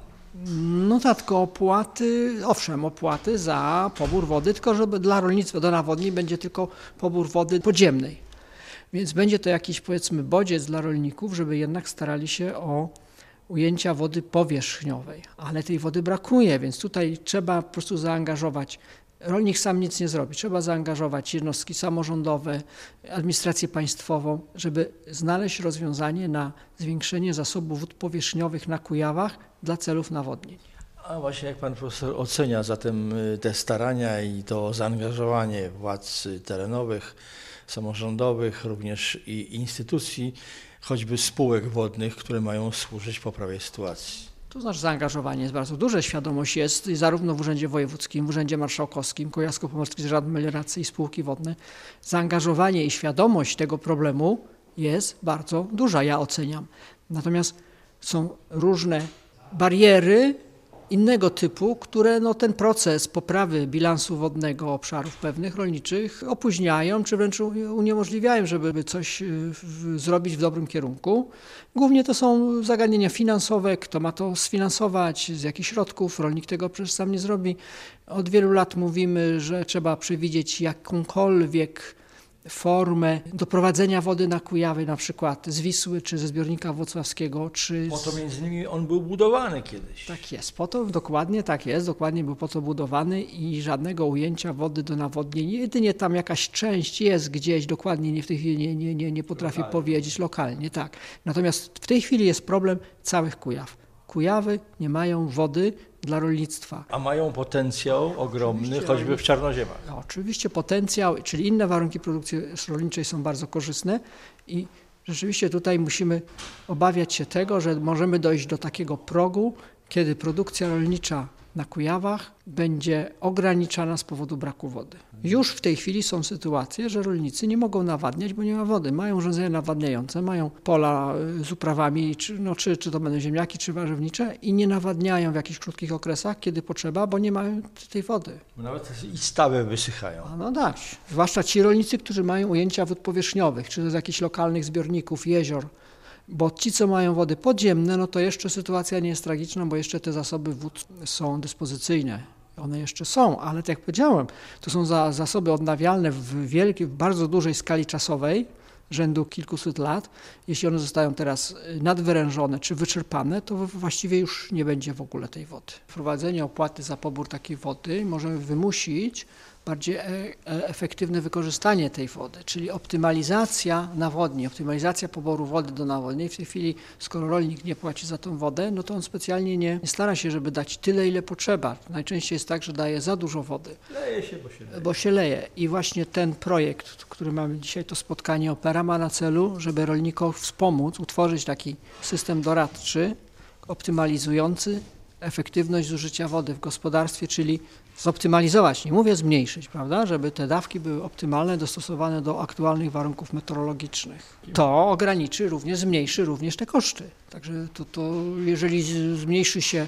No tak, tylko opłaty, owszem, opłaty za pobór wody, tylko żeby dla rolnictwa do nawodnień będzie tylko pobór wody podziemnej. Więc będzie to jakiś, powiedzmy, bodziec dla rolników, żeby jednak starali się o ujęcia wody powierzchniowej, ale tej wody brakuje, więc tutaj trzeba po prostu zaangażować. Rolnik sam nic nie zrobi. Trzeba zaangażować jednostki samorządowe, administrację państwową, żeby znaleźć rozwiązanie na zwiększenie zasobów wód powierzchniowych na Kujawach dla celów nawodnień. A właśnie jak pan profesor ocenia zatem te starania i to zaangażowanie władz terenowych, samorządowych, również i instytucji, choćby spółek wodnych, które mają służyć poprawie sytuacji? To znaczy zaangażowanie jest bardzo duże, świadomość jest zarówno w Urzędzie Wojewódzkim, w Urzędzie Marszałkowskim, Kujawsko-Pomorski Zarząd Melioracji i spółki wodne. Zaangażowanie i świadomość tego problemu jest bardzo duża, ja oceniam. Natomiast są różne bariery innego typu, które no, ten proces poprawy bilansu wodnego obszarów pewnych rolniczych opóźniają, czy wręcz uniemożliwiają, żeby coś w, zrobić w dobrym kierunku. Głównie to są zagadnienia finansowe, kto ma to sfinansować, z jakich środków, rolnik tego przecież sam nie zrobi. Od wielu lat mówimy, że trzeba przewidzieć jakąkolwiek formę doprowadzenia wody na Kujawy, na przykład z Wisły, czy ze zbiornika włocławskiego, czy... Po to między innymi on był budowany kiedyś. Tak jest, po to, dokładnie tak jest, dokładnie był po to budowany i żadnego ujęcia wody do nawodnień. Jedynie tam jakaś część jest gdzieś, dokładnie nie w tej chwili nie, nie, nie, nie potrafię lokalnie powiedzieć, lokalnie, tak. Natomiast w tej chwili jest problem całych Kujaw. Kujawy nie mają wody dla rolnictwa. A mają potencjał ogromny, oczywiście, choćby w czarnoziemach. No, oczywiście potencjał, czyli inne warunki produkcji rolniczej są bardzo korzystne i rzeczywiście tutaj musimy obawiać się tego, że możemy dojść do takiego progu, kiedy produkcja rolnicza na Kujawach będzie ograniczana z powodu braku wody. Już w tej chwili są sytuacje, że rolnicy nie mogą nawadniać, bo nie ma wody. Mają urządzenia nawadniające, mają pola z uprawami, czy, no, czy, czy to będą ziemniaki, czy warzywnicze i nie nawadniają w jakichś krótkich okresach, kiedy potrzeba, bo nie mają tej wody. Nawet i stawy wysychają. A no tak, zwłaszcza ci rolnicy, którzy mają ujęcia wód powierzchniowych, czy to z jakichś lokalnych zbiorników, jezior. Bo ci, co mają wody podziemne, no to jeszcze sytuacja nie jest tragiczna, bo jeszcze te zasoby wód są dyspozycyjne. One jeszcze są, ale tak jak powiedziałem, to są za, zasoby odnawialne w wielkiej, w bardzo dużej skali czasowej, rzędu kilkuset lat. Jeśli one zostają teraz nadwyrężone czy wyczerpane, to właściwie już nie będzie w ogóle tej wody. Wprowadzenie opłaty za pobór takiej wody może wymusić bardziej efektywne wykorzystanie tej wody, czyli optymalizacja nawodnień, optymalizacja poboru wody do nawodnień. W tej chwili, skoro rolnik nie płaci za tą wodę, no to on specjalnie nie, nie stara się, żeby dać tyle, ile potrzeba. Najczęściej jest tak, że daje za dużo wody. Leje się, bo się leje. Bo się leje. I właśnie ten projekt, który mamy dzisiaj, to spotkanie Opera, ma na celu, żeby rolnikom wspomóc, utworzyć taki system doradczy, optymalizujący efektywność zużycia wody w gospodarstwie, czyli zoptymalizować, nie mówię zmniejszyć, prawda, żeby te dawki były optymalne, dostosowane do aktualnych warunków meteorologicznych. To ograniczy również, zmniejszy również te koszty. Także to, to jeżeli zmniejszy się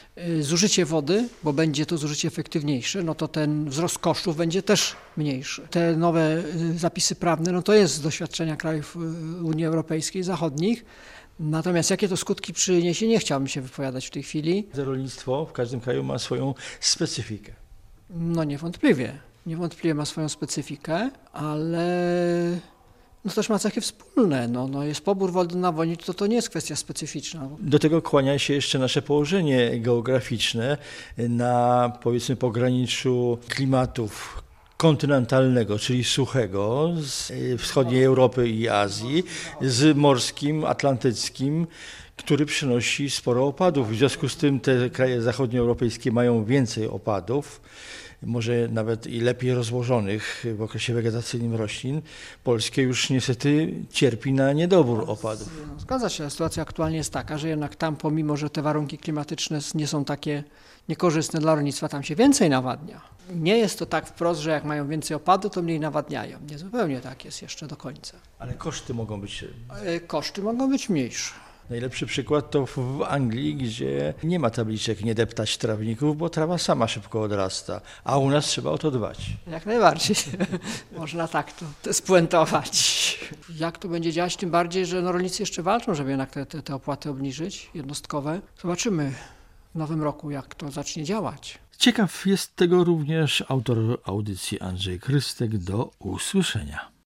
zużycie wody, bo będzie to zużycie efektywniejsze, no to ten wzrost kosztów będzie też mniejszy. Te nowe zapisy prawne, no to jest z doświadczenia krajów Unii Europejskiej, zachodnich. Natomiast jakie to skutki przyniesie, nie chciałbym się wypowiadać w tej chwili. Rolnictwo w każdym kraju ma swoją specyfikę. No niewątpliwie. Niewątpliwie ma swoją specyfikę, ale no też ma cechy wspólne. No, no jest pobór wody na nawodnień, to to nie jest kwestia specyficzna. Do tego kłania się jeszcze nasze położenie geograficzne na, powiedzmy, pograniczu klimatów kontynentalnego, czyli suchego, z wschodniej Europy i Azji, z morskim, atlantyckim, który przynosi sporo opadów. W związku z tym te kraje zachodnioeuropejskie mają więcej opadów, może nawet i lepiej rozłożonych w okresie wegetacyjnym roślin. Polskie już niestety cierpi na niedobór opadów. Zgadza się, sytuacja aktualnie jest taka, że jednak tam, pomimo że te warunki klimatyczne nie są takie niekorzystne dla rolnictwa, tam się więcej nawadnia. Nie jest to tak wprost, że jak mają więcej opadu, to mniej nawadniają. Nie zupełnie tak jest jeszcze do końca. Ale koszty mogą być... Koszty mogą być mniejsze. Najlepszy przykład to w Anglii, gdzie nie ma tabliczek nie deptać trawników, bo trawa sama szybko odrasta, a u nas trzeba o to dbać. Jak najbardziej. Można tak to spuentować. Jak to będzie działać? Tym bardziej, że no rolnicy jeszcze walczą, żeby jednak te, te, te opłaty obniżyć, jednostkowe. Zobaczymy w nowym roku, jak to zacznie działać. Ciekaw jest tego również autor audycji Andrzej Krystek. Do usłyszenia.